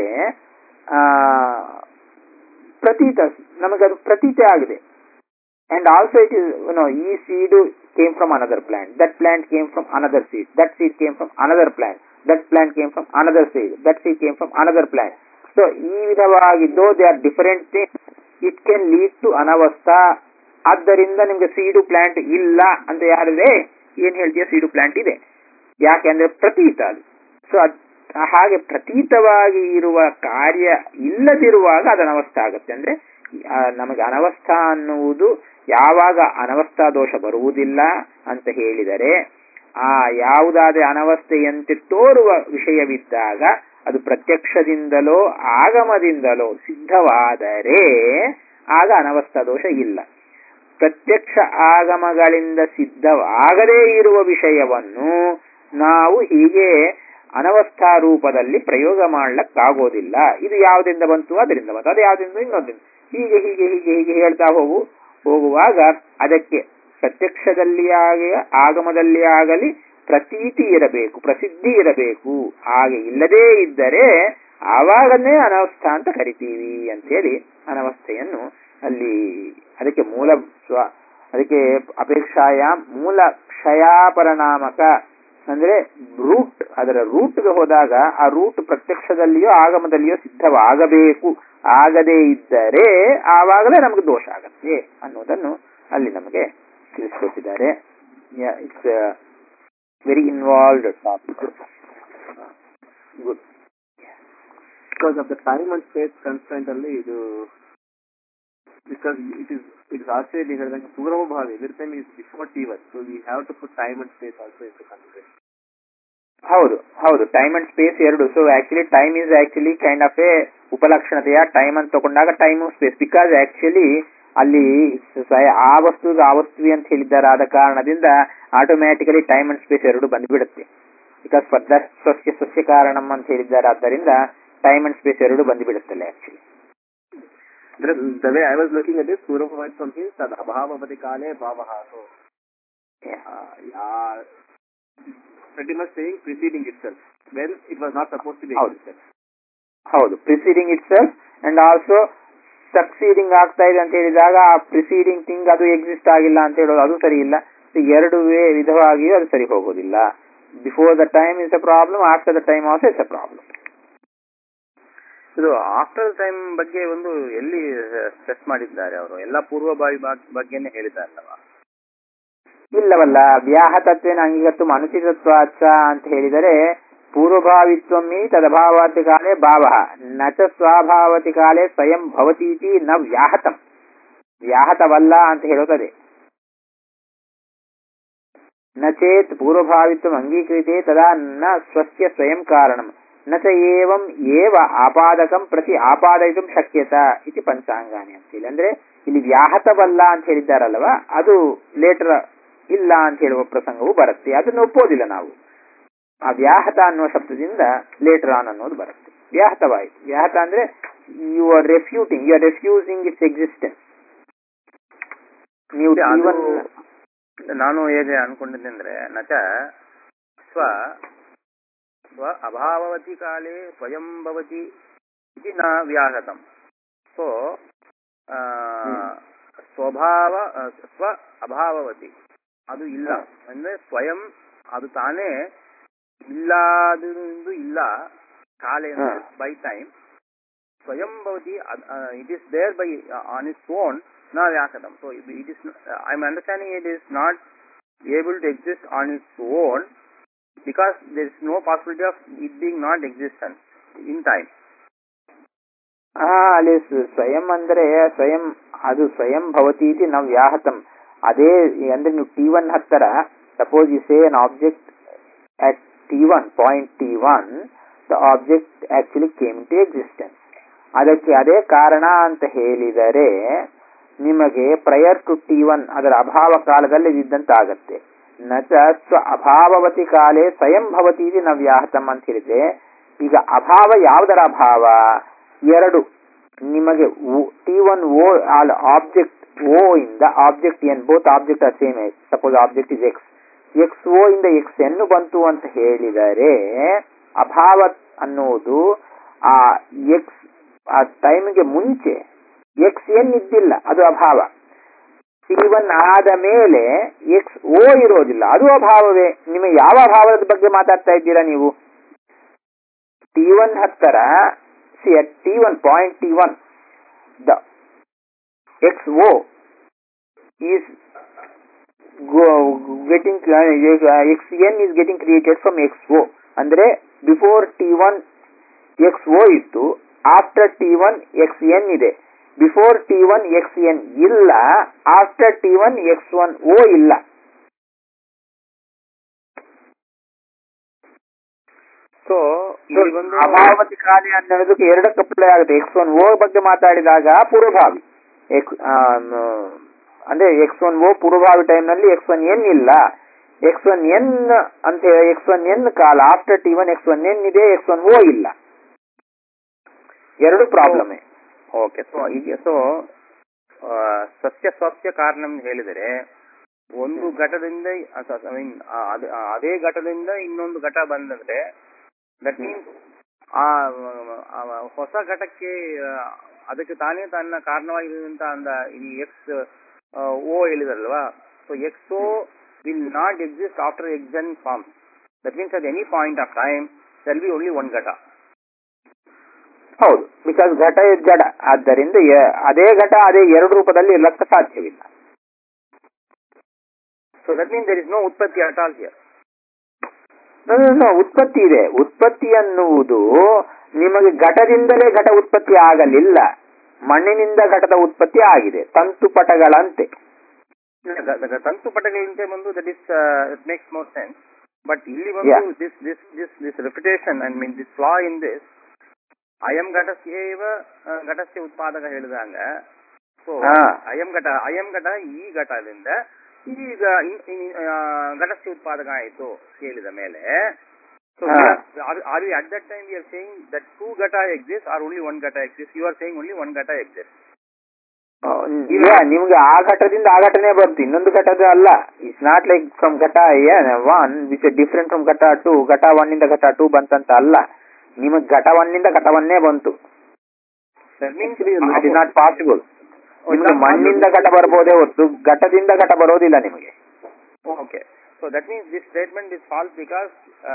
ಪ್ರತೀತ, ನಮಗದು ಪ್ರತೀತಿ ಆಗಿದೆ. ಅಂಡ್ ಆಲ್ಸೋ ಇಟ್ ಇಸ್ ಈ seed came from another plant, that plant came from another seed, that seed came from another plant, that plant came from another seed, that seed came from another plant. So ಈ ವಿಧವಾಗಿದ್ದು they are different things, it can lead to ಅನವಸ್ಥಾ. ಆದ್ದರಿಂದ ನಿಮ್ಗೆ ಸೀಡು plant ಇಲ್ಲ ಅಂತ ಯಾರಿದೆ ಏನ್ ಹೇಳ್ತೀಯ, ಸೀಡು plant ಇದೆ. ಯಾಕೆಂದ್ರೆ ಪ್ರತೀತ ಅದು. ಸೊ ಹಾಗೆ ಪ್ರತೀತವಾಗಿ ಇರುವ ಕಾರ್ಯ ಇಲ್ಲದಿರುವಾಗ ಅದು ಅನವಸ್ಥಾ ಆಗುತ್ತೆ. ಅಂದ್ರೆ ನಮಗೆ ಅನವಸ್ಥಾ ಅನ್ನುವುದು ಯಾವಾಗ ಅನವಸ್ಥಾ ದೋಷ ಬರುವುದಿಲ್ಲ ಅಂತ ಹೇಳಿದರೆ, ಆ ಯಾವುದಾದ ಅನವಸ್ಥೆಯಂತೆ ತೋರುವ ವಿಷಯವಿದ್ದಾಗ ಅದು ಪ್ರತ್ಯಕ್ಷದಿಂದಲೋ ಆಗಮದಿಂದಲೋ ಸಿದ್ಧವಾದರೆ ಆಗ ಅನವಸ್ಥಾ ದೋಷ ಇಲ್ಲ. ಪ್ರತ್ಯಕ್ಷ ಆಗಮಗಳಿಂದ ಸಿದ್ಧವಾಗದೇ ಇರುವ ವಿಷಯವನ್ನು ನಾವು ಹೀಗೆ ಅನವಸ್ಥಾ ರೂಪದಲ್ಲಿ ಪ್ರಯೋಗ ಮಾಡ್ಲಕ್ಕಾಗೋದಿಲ್ಲ. ಇದು ಯಾವುದರಿಂದ ಬಂತು ಅದರಿಂದ ಬಂತು, ಅದು ಯಾವುದರಿಂದ ಇನ್ನೊಂದಿಂದ, ಹೀಗೆ ಹೀಗೆ ಹೀಗೆ ಹೀಗೆ ಹೇಳ್ತಾ ಹೋಗುವಾಗ ಅದಕ್ಕೆ ಪ್ರತ್ಯಕ್ಷದಲ್ಲಿ ಆಗಮದಲ್ಲಿ ಆಗಲಿ ಪ್ರತೀತಿ ಇರಬೇಕು, ಪ್ರಸಿದ್ಧಿ ಇರಬೇಕು. ಹಾಗೆ ಇಲ್ಲದೇ ಇದ್ದರೆ ಆವಾಗನೇ ಅನವಸ್ಥಾ ಅಂತ ಕರಿತೀವಿ ಅಂತೇಳಿ ಅನವಸ್ಥೆಯನ್ನು ಅಲ್ಲಿ ಅದಕ್ಕೆ ಅದಕ್ಕೆ ಅಪೇಕ್ಷಾಯ ಮೂಲ ಕ್ಷಯಾಪರಿಣಾಮಕ ಅಂದ್ರೆ ರೂಟ್, ಅದರ ರೂಟ್ಗೆ ಹೋದಾಗ ಆ ರೂಟ್ ಪ್ರತ್ಯಕ್ಷದಲ್ಲಿಯೋ ಆಗಮದಲ್ಲಿಯೋ ಸಿದ್ಧವಾಗಬೇಕು. ಆಗದೇ ಇದ್ದರೆ ಆವಾಗಲೇ ನಮಗೆ ದೋಷ ಆಗತ್ತೆ ಅನ್ನೋದನ್ನು ಅಲ್ಲಿ ನಮಗೆ ತಿಳಿಸ್ಕೊಟ್ಟಿದ್ದಾರೆ. It's very involved topic. Good. Because of the time and space constraint ಅಲ್ಲಿ ಇದು, because it is also ಹೇಳಿದಂಗೆ ಪೂರ್ವ ಭಾವ every time is before T1, so we have to put time and space also into consideration. ಹೌದು time and space ಎರಡು. So actually time is actually kind of a ಉಪಲಕ್ಷಣತೆಯ time ಅಂತ ತಗೊಂಡಾಗ time space, because actually ಅಲ್ಲಿ ಆ ವಸ್ತುವಿ ಅಂತ ಹೇಳಿದ್ದಾರೆ. ಆದ ಕಾರಣದಿಂದ ಆಟೋಮ್ಯಾಟಿಕಲಿ ಟೈಮ್ ಅಂಡ್ ಸ್ಪೇಸ್ ಎರಡು ಬಂದ್ಬಿಡುತ್ತೆ. ಬಿಕಾಸ್ ಫರ್ದರ್ ಸ್ವಸ್ಯ ಕಾರಣಂ ಅಂತ ಹೇಳಿದ್ದಾರೆ. ಆದ್ದರಿಂದ ಟೈಮ್ ಅಂಡ್ ಸ್ಪೇಸ್ ಎರಡು ಬಂದ್ಬಿಡುತ್ತಲ್ಲ actually. The way I was looking at this, Purvavaitam means that abhavavati kale bhavaha. So, pretty much saying preceding itself, when it was not supposed to be existent. ಹೌದು, preceding itself and also succeeding ಆಗ್ತಾ ಇದೆ ಅಂತ ಹೇಳಿದಾಗ ಆ preceding thing ಅದು exist ಆಗಿಲ್ಲ ಅಂತ ಹೇಳೋದು ಅದು ಸರಿ ಇಲ್ಲ. ಎರಡು ವಿಧವಾಗಿಯೂ ಅದು ಸರಿ ಹೋಗೋದಿಲ್ಲ. Before the time is a problem, after the time also is a problem. ಇದು ಆಫ್ಟರ್ ಟೈಮ್ ಬಗ್ಗೆ ಒಂದು ಎಲ್ಲಿ ಸ್ಟ್ರೆಸ್ ಮಾಡಿದ್ದಾರೆ ಅವರು? ಎಲ್ಲ ಪೂರ್ವಭಾವಿ ಬಗ್ಗೆನೇ ಹೇಳಿದಾರಲ್ಲವಾ? ಇಲ್ಲವಲ್ಲ, ವ್ಯಾಹತತ್ವೇನ ಅಂಗೀಕರ್ತು ಅನುಚಿತತ್ವಾಚ ಅಂತ ಹೇಳಿದರೆ ಪೂರ್ವಭಾವಿತ್ವಮಿ ತದಭಾವತಿ ಕಾಲೇ ಭಾವ ನ ಚ ಸ್ವಾಭಾವತಿ ಕಾಲೇ ಸ್ವಯಂ ಭವತೀತಿ ನ ವ್ಯಾಹತಂ. ವ್ಯಾಹತವಲ್ಲ ಅಂತ ಹೇಳುತ್ತದೆ. ನ ಚೇತ್ ಪೂರ್ವಭಾವಿತ್ವಂ ಅಂಗೀಕೃತೆ ತದಾ ನ ಸ್ವಸ್ಯ ಸ್ವಯಂ ಕಾರಣಂ ನ ಚ ಏವಂ ಏವ ಆಪಾದಕಂ ಪ್ರತಿ ಆಪಾದಯಿತು ಶಕ್ಯತ ಇತಿ ಪಂಚಾಂಗಾನಿ ಅಂತೇಳಿ. ಅಂದ್ರೆ ಇಲ್ಲಿ ವ್ಯಾಹತವಲ್ಲ ಅಂತ ಹೇಳಿದ್ದಾರಲ್ವಾ, ಅದು ಲೇಟರ್ ಇಲ್ಲ ಅಂತ ಹೇಳುವ ಪ್ರಸಂಗವು ಬರುತ್ತೆ. ಅದನ್ನು ಒಪ್ಪೋದಿಲ್ಲ ನಾವು. ಆ ವ್ಯಾಹತ ಅನ್ನುವ ಶಬ್ದದಿಂದ ಲೇಟರ್ ಆನ್ ಅನ್ನೋದು ಬರುತ್ತೆ. ವ್ಯಾಹತವಾಯಿತು. ವ್ಯಾಹತ ಅಂದ್ರೆ you are refusing its existence. ನೀವು ನಾನು ಹೇಗೆ ಅನ್ಕೊಂಡಿದ್ದೆ ಅಂದ್ರೆ ನಚ ಸ್ವ ಅಭಾವವತಿ ಕಾಲೇ ಸ್ವಯಂ ಭವತಿ ಇತಿ ನ ವ್ಯಾಹತಂ. ಸೊ ಸ್ವ ಅಭಾವವತಿ ಅದು ಇಲ್ಲ ಅಂದ್ರೆ ಸ್ವಯಂ ಅದು ತಾನೇ ಇಲ್ಲದು ಇಲ್ಲ. ಕಾಲೇ ಬೈ ಟೈಮ್ ಸ್ವಯಂ ಭವತಿ it is there by on its own ನ ವ್ಯಾಹತಂ. So it is I am understanding it is not able to exist on its own because there is no possibility of it being not existent in time. ಅಲ್ಲಿ ಸ್ವಯಂ ಅಂದ್ರೆ ಸ್ವಯಂ ಅದು ಸ್ವಯಂ ಭವತಿ ಇತಿ ನ ವ್ಯಾಹತಂ. ಅದೇ ಅಂದ್ರೆ ನೀವು T1 ಹತ್ತರ suppose you say an object at T1 point T1 the object actually came into existence. ಅದಕ್ಕೆ ಅದೇ ಕಾರಣ ಅಂತ ಹೇಳಿದರೆ ನಿಮಗೆ ಪ್ರಯರ್ ಟು T1 ಅದರ ಅಭಾವ ಕಾಲದಲ್ಲಿ ಇದ್ದಂತಾಗತ್ತೆ. ನಚ ಸ್ವ ಅಭಾವವತಿ ಕಾಲೇ ಸ್ವಯಂ ಭವತಿ ನ ವ್ಯಾಹತಂ ಅಂತ ಹೇಳಿದ್ರೆ, ಈಗ ಅಭಾವ ಯಾವುದರ ಅಭಾವ? ಎರಡು ನಿಮಗೆ T1 O ಆಬ್ಜೆಕ್ಟ್ O ಇಂದ object N both object are same. Suppose object is X, XO ಇಂದ XN ಬಂತು ಅಂತ ಹೇಳಿದರೆ ಅಭಾವ ಅನ್ನುವುದು ಆ ಎಕ್ಸ್ ಆ ಟೈಮ್ಗೆ ಮುಂಚೆ XN ಇದ್ದಿಲ್ಲ, ಅದು ಅಭಾವ. T1 ಆದ ಮೇಲೆ XO ಇರೋದಿಲ್ಲ, ಅದು ಅಭಾವವೇ. ನಿಮಗೆ ಯಾವ ಅಭಾವದ ಬಗ್ಗೆ ಮಾತಾಡ್ತಾ ಇದ್ದೀರಾ ನೀವು? T1 ಹತ್ತರ at T1 point T1 the XO is getting XN is getting created from XO. ಅಂದ್ರೆ ಬಿಫೋರ್ T1 XO ಇತ್ತು, ಆಫ್ಟರ್ T1 XN ಇದೆ. ಬಿಫೋರ್ T1 XN ಇಲ್ಲ, ಆಫ್ಟರ್ T1 X1 O ಇಲ್ಲ. ಸೊ ಅಭಾವತಿ ಖಾಲಿ ಅನ್ನೋದಕ್ಕೆ ಎರಡಕ್ಕೆ ಅಪ್ಲೈ ಆಗುತ್ತೆ. X1 O ಬಗ್ಗೆ ಮಾತಾಡಿದಾಗ ಪೂರ್ವಭಾವಿ, ಅಂದ್ರೆ X1 O ಪೂರ್ವಭಾವಿ ಟೈಮ್ ನಲ್ಲಿ X1 N ಇಲ್ಲ. X1 N ಅಂತ X1 N ಕಾಲ ಆಫ್ಟರ್ T1 X1 N ಇದೆ, X1 O ಇಲ್ಲ. ಎರಡು ಪ್ರಾಬ್ಲಮ್. ಓಕೆ. ಸೊ ಸಸ್ಯ ಸ್ವಸ್ಯ ಕಾರಣ ಹೇಳಿದರೆ ಒಂದು ಘಟದಿಂದ ಅದೇ ಘಟದಿಂದ ಇನ್ನೊಂದು ಘಟ ಬಂದಂದ್ರೆ ದಟ್ ಮೀನ್ಸ್ ಆ ಹೊಸ ಘಟಕ್ಕೆ ಅದಕ್ಕೆ ತಾನೇ ತನ್ನ ಕಾರಣವಾಗಿರುವಂತ ಅಂದ ಈ ಎಕ್ಸ್ ಓ ಹೇಳಿದಲ್ವಾ. So XO will not exist after XN forms. That means at any point of time there will be only one ಘಟ. ಹೌದು, ಬಿಕಾಸ್ ಘಟ ಇಸ್ ಜಡ. ಆದ್ದರಿಂದ ಅದೇ ಘಟ ಅದೇ ಎರಡು ರೂಪದಲ್ಲಿ ಇರಲಿಕ್ಕೆ ಸಾಧ್ಯವಿಲ್ಲ. So that means there is no ಉತ್ಪತ್ತಿ at all here. ಉತ್ಪತ್ತಿ ಇದೆ. ಉತ್ಪತ್ತಿ ಅನ್ನುವುದು ನಿಮಗೆ ಘಟದಿಂದಲೇ ಘಟ ಉತ್ಪತ್ತಿ ಆಗಲಿಲ್ಲ, ಮಣ್ಣಿನಿಂದ ಘಟದ ಉತ್ಪತ್ತಿ ಆಗಿದೆ, ತಂತುಪಟಗಳಂತೆ. ತಂತುಪಟಗಳಂತೆ ಬಂದು that is it makes more sense. But ಇಲ್ಲಿ ಬಂದು this reputation I mean this flaw in this ಅಯಂ ಘಟಸ್ಯೇವ ಘಟಸ್ಯ ಉತ್ಪಾದಕ ಹೇಳಿದಂಗ. ಸೊ ಅಯಂ ಘಟ ಈ ಘಟದಿಂದ ಈಗ ಘಟಸ್ಯ ಉತ್ಪಾದಕ ಆಯಿತು ಹೇಳಿದ ಮೇಲೆ, so are you at that time we are saying that two ghata exists or only one ghata exists? You are saying only one ghata exists. ನಿಮ್ಗೆ ಆ ಘಟದಿಂದ ಆ ಘಟನೆ ಬಂತು, ಇನ್ನೊಂದು ಘಟದ ಅಲ್ಲ. ಇಟ್ಸ್ ನಾಟ್ ಲೈಕ್ ಫ್ರಮ್ ಘಟ ಒನ್ ವಿಚ್ ಡಿಫ್ರೆಂಟ್ ಫ್ರಮ್ ಘಟ ಟು. ಘಟ ಒನ್ ಇಂದ ಘಟ ಟು ಬಂತಂತ ಅಲ್ಲ, ನಿಮಗ್ ಘಟ ಒನ್ನಿಂದ ಘಟ ಒನ್ನೇ ಬಂತು. It is not possible. ನಿಮಗೆ ಮಣ್ಣಿಂದ ಘಟ ಬರ್ಬೋದೇ ಹೊತ್ತು ಘಟದಿಂದ ಘಟ ಬರೋದಿಲ್ಲ ನಿಮಗೆ. Okay, so that means this statement is false because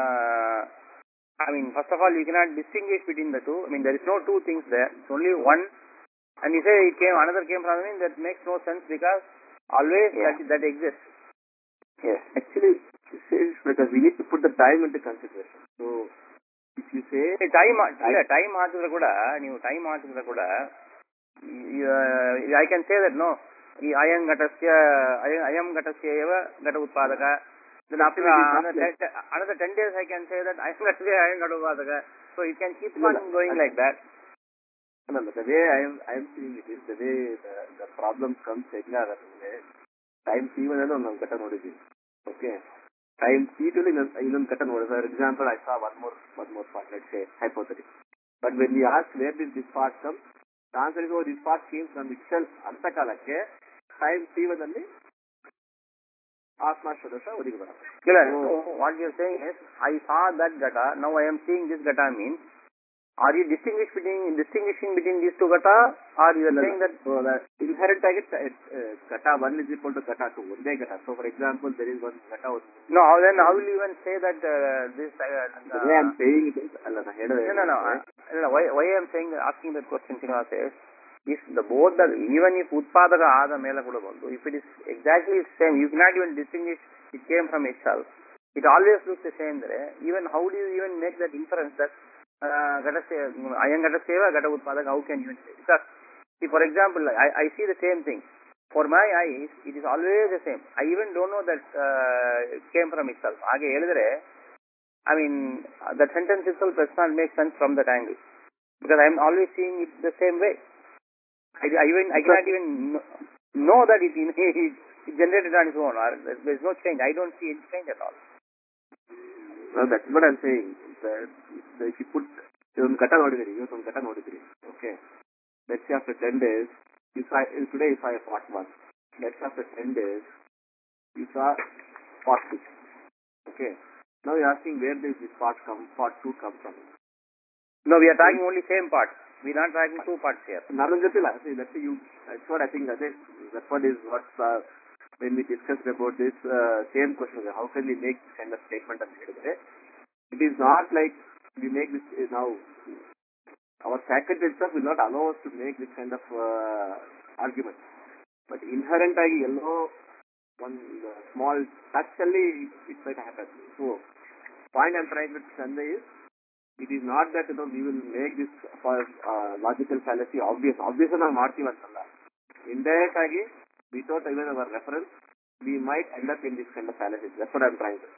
I mean, first of all, you cannot distinguish between the two. I mean, there is no two things there. It's only one. And you say another came from me, that makes no sense because always that exists. Yes, actually, because we need to put the time into consideration. So if you say time ಹಾಕಿದ್ರೆ ಕೂಡ ನೀವು time ಹಾಕಿದ್ರೆ ಕೂಡ I can say that no, ಅಯಂ ಘಟಸ್ಯ ಏವ ಘಟ ಉತ್ಪಾದಕ. Then after another 10 days I can say that ayam ghata utpadaka. So it can keep on going like that. No, the way I am seeing it is the way the problem comes ಹೆಂಗಾಗುತ್ತೆ, time T1 ಅಲ್ಲಿ ಒಂದೊಂದು ಘಟ ನೋಡಿದ್ದೀವಿ. Okay, time T2 ಇನ್ನೊಂದು ಘಟ ನೋಡಿ. For example I saw one more part, let's say hypothetical. But when we ask where did this part come, the answer is this part came from itself. ಅಂತ ಕಾಲಕ್ಕೆ time T1 ಅಲ್ಲಿ ಆತ್ಮ ಶೋಧಕ ಒದಗಿ ಬರುತ್ತೆ. What you are saying is I saw that ghata, now I am seeing this ghata means, are you distinguishing between these two ghata, or you are saying that inherent ಆಗಿ ghata 1 is equal to ghata 2 ಒಂದೇ ಘಟ. So for example there is one ghata. No, then how will you even say that this the way I am saying it is ಅಲ್ಲ ನಾನು ಹೇಳೋದು no, why I am saying asking that question Srinivas is, if the both the even if utpadaka ಆದ ಮೇಲೆ ಕೂಡ ಬಂದು, if it is exactly same, you cannot even distinguish it came from itself, it always looks the same there. Even how do you even make that inference that ayam ghatasyeva ghata utpadaka? How can you even say? Because see, for example, I see the same thing. For my eyes it is always the same. I even don't know that it came from itself. ಹಾಗೆ ಹೇಳಿದ್ರೆ I mean that sentence itself does not make sense from that angle, because I am always seeing it the same way. I cannot even know that it generated on its own, or there is no change. I don't see any change at all. No, that's what I'm saying. If you put ಇದೊಂದು ಘಟ ನೋಡಿದಿರಿ, ಇವತ್ತೊಂದು ಘಟ ನೋಡಿದಿರಿ. Okay, let's say after 10 days today you saw a part 1. Let's say after 10 days you saw part 2. Okay, now you're asking where does this part 2 come from? No, we are talking only same part. We are not talking two parts here. ನನಗೆ ಗೊತ್ತಿಲ್ಲ. That's what I think. That's what is what when we discussed about this same question, how can we make this kind of statement ಅಂತ ಹೇಳಿದ್ರೆ, it is not like we make this now. Our faculty itself will not allow us to make this kind of argument. But inherent ಆಗಿ ಎಲ್ಲೋ ಒಂದು small touch ಅಲ್ಲಿ it might happen. So point I'm trying to convey is, it is not that we will make this for logical fallacy obvious ನಾವು ಮಾಡ್ತೀವಿ ಅಂತಲ್ಲ. Indirect ಆಗಿ without even our reference we might end up in this kind of fallacy. That's what I'm trying to.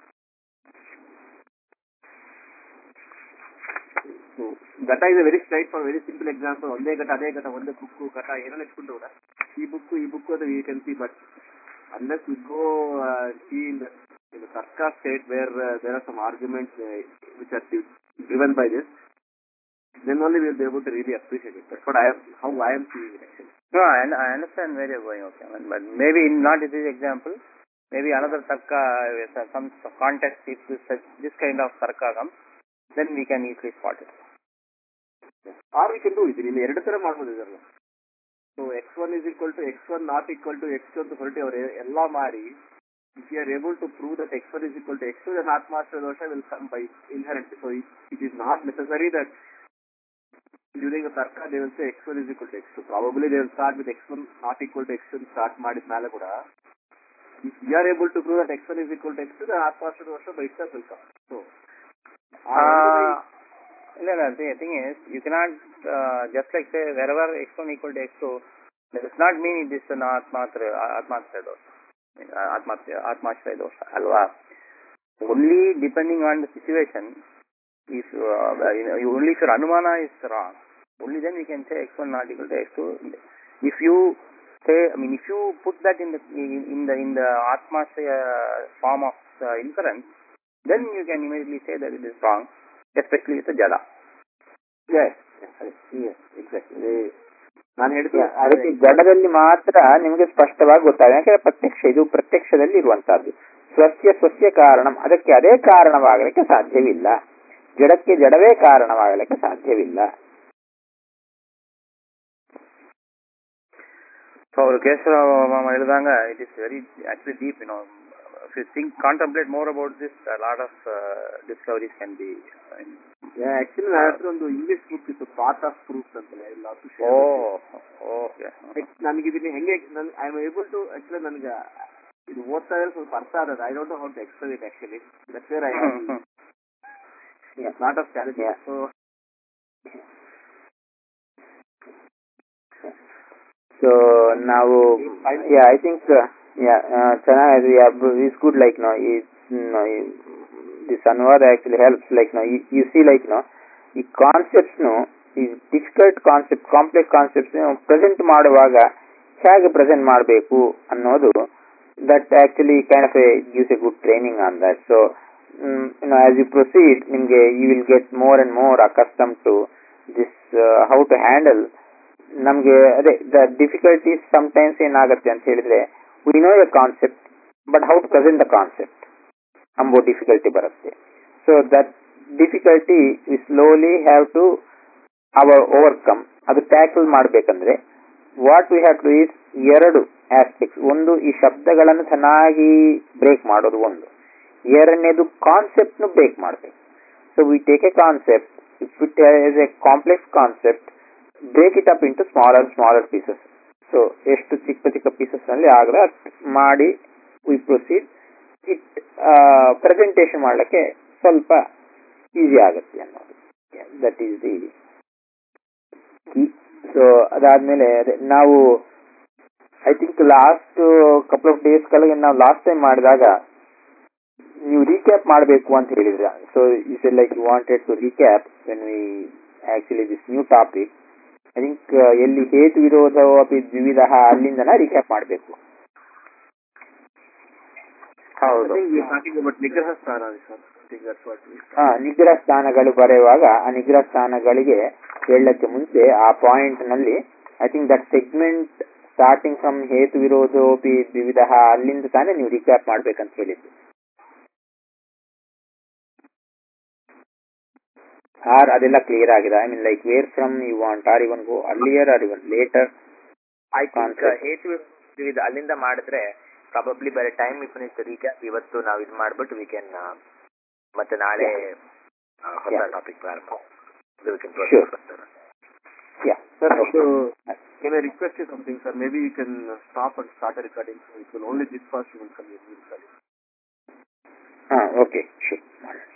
So ಘಟ is a very straight for very simple example. ಒಂದೇ ಘಟ ಅದೇ ಘಟ ಒಂದೇ ಬುಕ್ಕು ಘಟ ಏನೋ ಇಟ್ಕೊಂಡು ಕೂಡ ಈ ಬುಕ್ಕು ಅದು you can see, but unless we go see in the Tarka state where there are some arguments which are driven by this, then only we will be able to really appreciate it. That's what how I am seeing it actually. No, I understand where you are going, okay, but maybe not this example, maybe another Tarka, some context, if this kind of Tarka comes, then we can easily spot it. Or we can do it. ಇಲ್ಲಿ ಎರಡು ತರ ಮಾಡ್ಬೋದು ಇದರಲ್ಲಿ. So x1 is equal to x1 not equal to x2 ಅಂತ ಹೊರಟಿ ಅವರು ಎಲ್ಲ ಮಾಡಿ, if you are able to prove that x1 is equal to x2, then Atmastraya dosha will come by inherently. So it is not necessary that during a Tarka they will say x1 is equal to x2. Probably they will start with x1 not equal to x2 start ಮಾಡಿದ ಮೇಲೆ ಕೂಡ, if you are able to prove that x1 is equal to x2, then Atmastraya dosha by itself will come. So no, the thing is, you cannot just like say wherever x1 equal to x2, that does not mean it is an Atmastraya dosha. Atmastraya dosha alva. Only depending on the situation, if only if your anumana is wrong, only then we can say x1 not equal to x2. If you say, if you put that in the Atmastraya form of inference, then you can immediately say that it is wrong, especially with the jada. Yes, exactly. ನಾನು ಹೇಳ್ತೀನಿ ಅದಕ್ಕೆ ಜಡದಲ್ಲಿ ಮಾತ್ರ ನಿಮಗೆ ಸ್ಪಷ್ಟವಾಗಿ ಗೊತ್ತಾಗುತ್ತೆ. ಯಾಕಂದ್ರೆ ಇದು ಪ್ರತ್ಯಕ್ಷದಲ್ಲಿ ಇರುವಂತಹದ್ದು. ಸ್ವಸ್ಯ ಕಾರಣಂ, ಅದಕ್ಕೆ ಅದೇ ಕಾರಣವಾಗಲಿಕ್ಕೆ ಸಾಧ್ಯವಿಲ್ಲ. ಜಡಕ್ಕೆ ಜಡವೇ ಕಾರಣವಾಗಲಿಕ್ಕೆ ಸಾಧ್ಯವಿಲ್ಲ. So our Kesava Mama ಹೇಳಿದಂಗ it is very actually deep, if you contemplate more about this, a lot of discoveries can be. Actually ನನ್ನ ಹತ್ರ ಒಂದು ಇಂಗ್ಲಿಷ್ ಬುಕ್ ಇತ್ತು, ಪಾರ್ಟ್ ಆಫ್ ಪ್ರೂಫ್ಸ್ ಅಂತ. ನನಗೆ ಇದನ್ನ ಹೆಂಗೆ I am able to actually ನನಗೆ ಇದು ಓದ್ತಾ ಇದ್ರೆ ಸ್ವಲ್ಪ ಅರ್ಥ ಆದದ್ದು. I don't know how to explain it actually. That's where I have lot of challenges. So ನಾವು ಐ ಥಿಂಕ್ ಚೆನ್ನಾಗಿ is good like this Anuvada actually helps, you see ಈ ಕಾನ್ಸೆಪ್ಟ್ಸ್ ಈ difficult concept, complex concepts present ಮಾಡುವಾಗ ಹೇಗೆ present ಮಾಡಬೇಕು ಅನ್ನೋದು, that actually kind of gives a good training on that. So as you proceed, ನಿಮಗೆ you will get more and more accustomed to this, how to handle. ನಮಗೆ ಅದೇ the difficulties sometimes ಏನಾಗುತ್ತೆ ಅಂತ ಹೇಳಿದ್ರೆ, we know a concept but how to present the concept ಅಂಬೋ difficulty ಬರುತ್ತೆ. So that difficulty we slowly have to overcome. ಅದು tackle ಮಾಡಬೇಕಂದ್ರೆ what we have to is ಎರಡು ಆಸ್ಪೆಕ್ಟ್ಸ್. ಒಂದು ಈ ಶಬ್ದಗಳನ್ನು ಚೆನ್ನಾಗಿ ಬ್ರೇಕ್ ಮಾಡೋದು ಒಂದು, ಎರಡನೇದು ಕಾನ್ಸೆಪ್ಟ್ನು ಬ್ರೇಕ್ ಮಾಡಬೇಕು. So we take a concept, if it is a complex concept, break it up into smaller pieces. So ಎಷ್ಟು ಚಿಕ್ಕ ಪೀಸಸ್ ನಲ್ಲಿ ಆಗದೆ ಮಾಡಿ ವಿ ಪ್ರೊಸೀಡ್. ಇಟ್ ಪ್ರೆಸೆಂಟೇಷನ್ ಮಾಡಲಿಕ್ಕೆ ಸ್ವಲ್ಪ ಈಸಿ ಆಗುತ್ತೆ ಅನ್ನೋದು, that is the key. So ಅದಾದ್ಮೇಲೆ ನಾವು I think last couple of days ಕೆಳಗೆ ನಾವು ಲಾಸ್ಟ್ ಟೈಮ್ ಮಾಡಿದಾಗ ನೀವು ರೀಕ್ಯಾಪ್ ಮಾಡಬೇಕು ಅಂತ ಹೇಳಿದ್ರ. So you said like you wanted to recap when we actually this new topic. I think ಎಲ್ಲಿ ಹೇತು ವಿರೋಧವೋ ಅಪಿ ದ್ವಿವಿಧ ಅಲ್ಲಿಂದನ ರೀಕ್ಯಾಪ್ ಮಾಡಬೇಕು. ಹೌದು, ನಿಗ್ರಹ ಸ್ಥಾನ sir. think that's what we ನಿಗ್ರಹ ಸ್ಥಾನಗಳು ಬರೆಯುವಾಗ ಆ ನಿಗ್ರಹ ಸ್ಥಾನಗಳಿಗೆ ಹೇಳಕ್ಕೆ ಮುಂಚೆ ಆ ಪಾಯಿಂಟ್ ನಲ್ಲಿ I think that segment starting from ಹೇತು ವಿರೋಧೋಪಿ ವಿವಿಧ ಅಲ್ಲಿಂದ ತಾನೇ ನೀವು ರಿಕ್ಯಾಪ್ ಮಾಡ್ಬೇಕಂತ ಹೇಳಿದ್ದು. ಆರ್ ಅದೆಲ್ಲ ಕ್ಲಿಯರ್ ಆಗಿದೆ? I mean like where from you want or even go earlier or even later? I think ಹೇತು ವಿವಿಧ ಅಲ್ಲಿಂದ ಮಾಡಿದ್ರೆ probably by time we finish recap ಇವತ್ತು ನಾವು ಇದು ಮಾಡ್ಬಿಟ್ಟು ವಿ ಕ್ಯಾನ್ ಮತ್ತೆ ನಾಳೆ ಹೊಸ ಟಾಪಿಕ್ ಪ್ರಾರಂಭ. Sir, so can I request you something, sir? Maybe you can stop and start a recording. So it will only this fast you will come in. Okay, sure.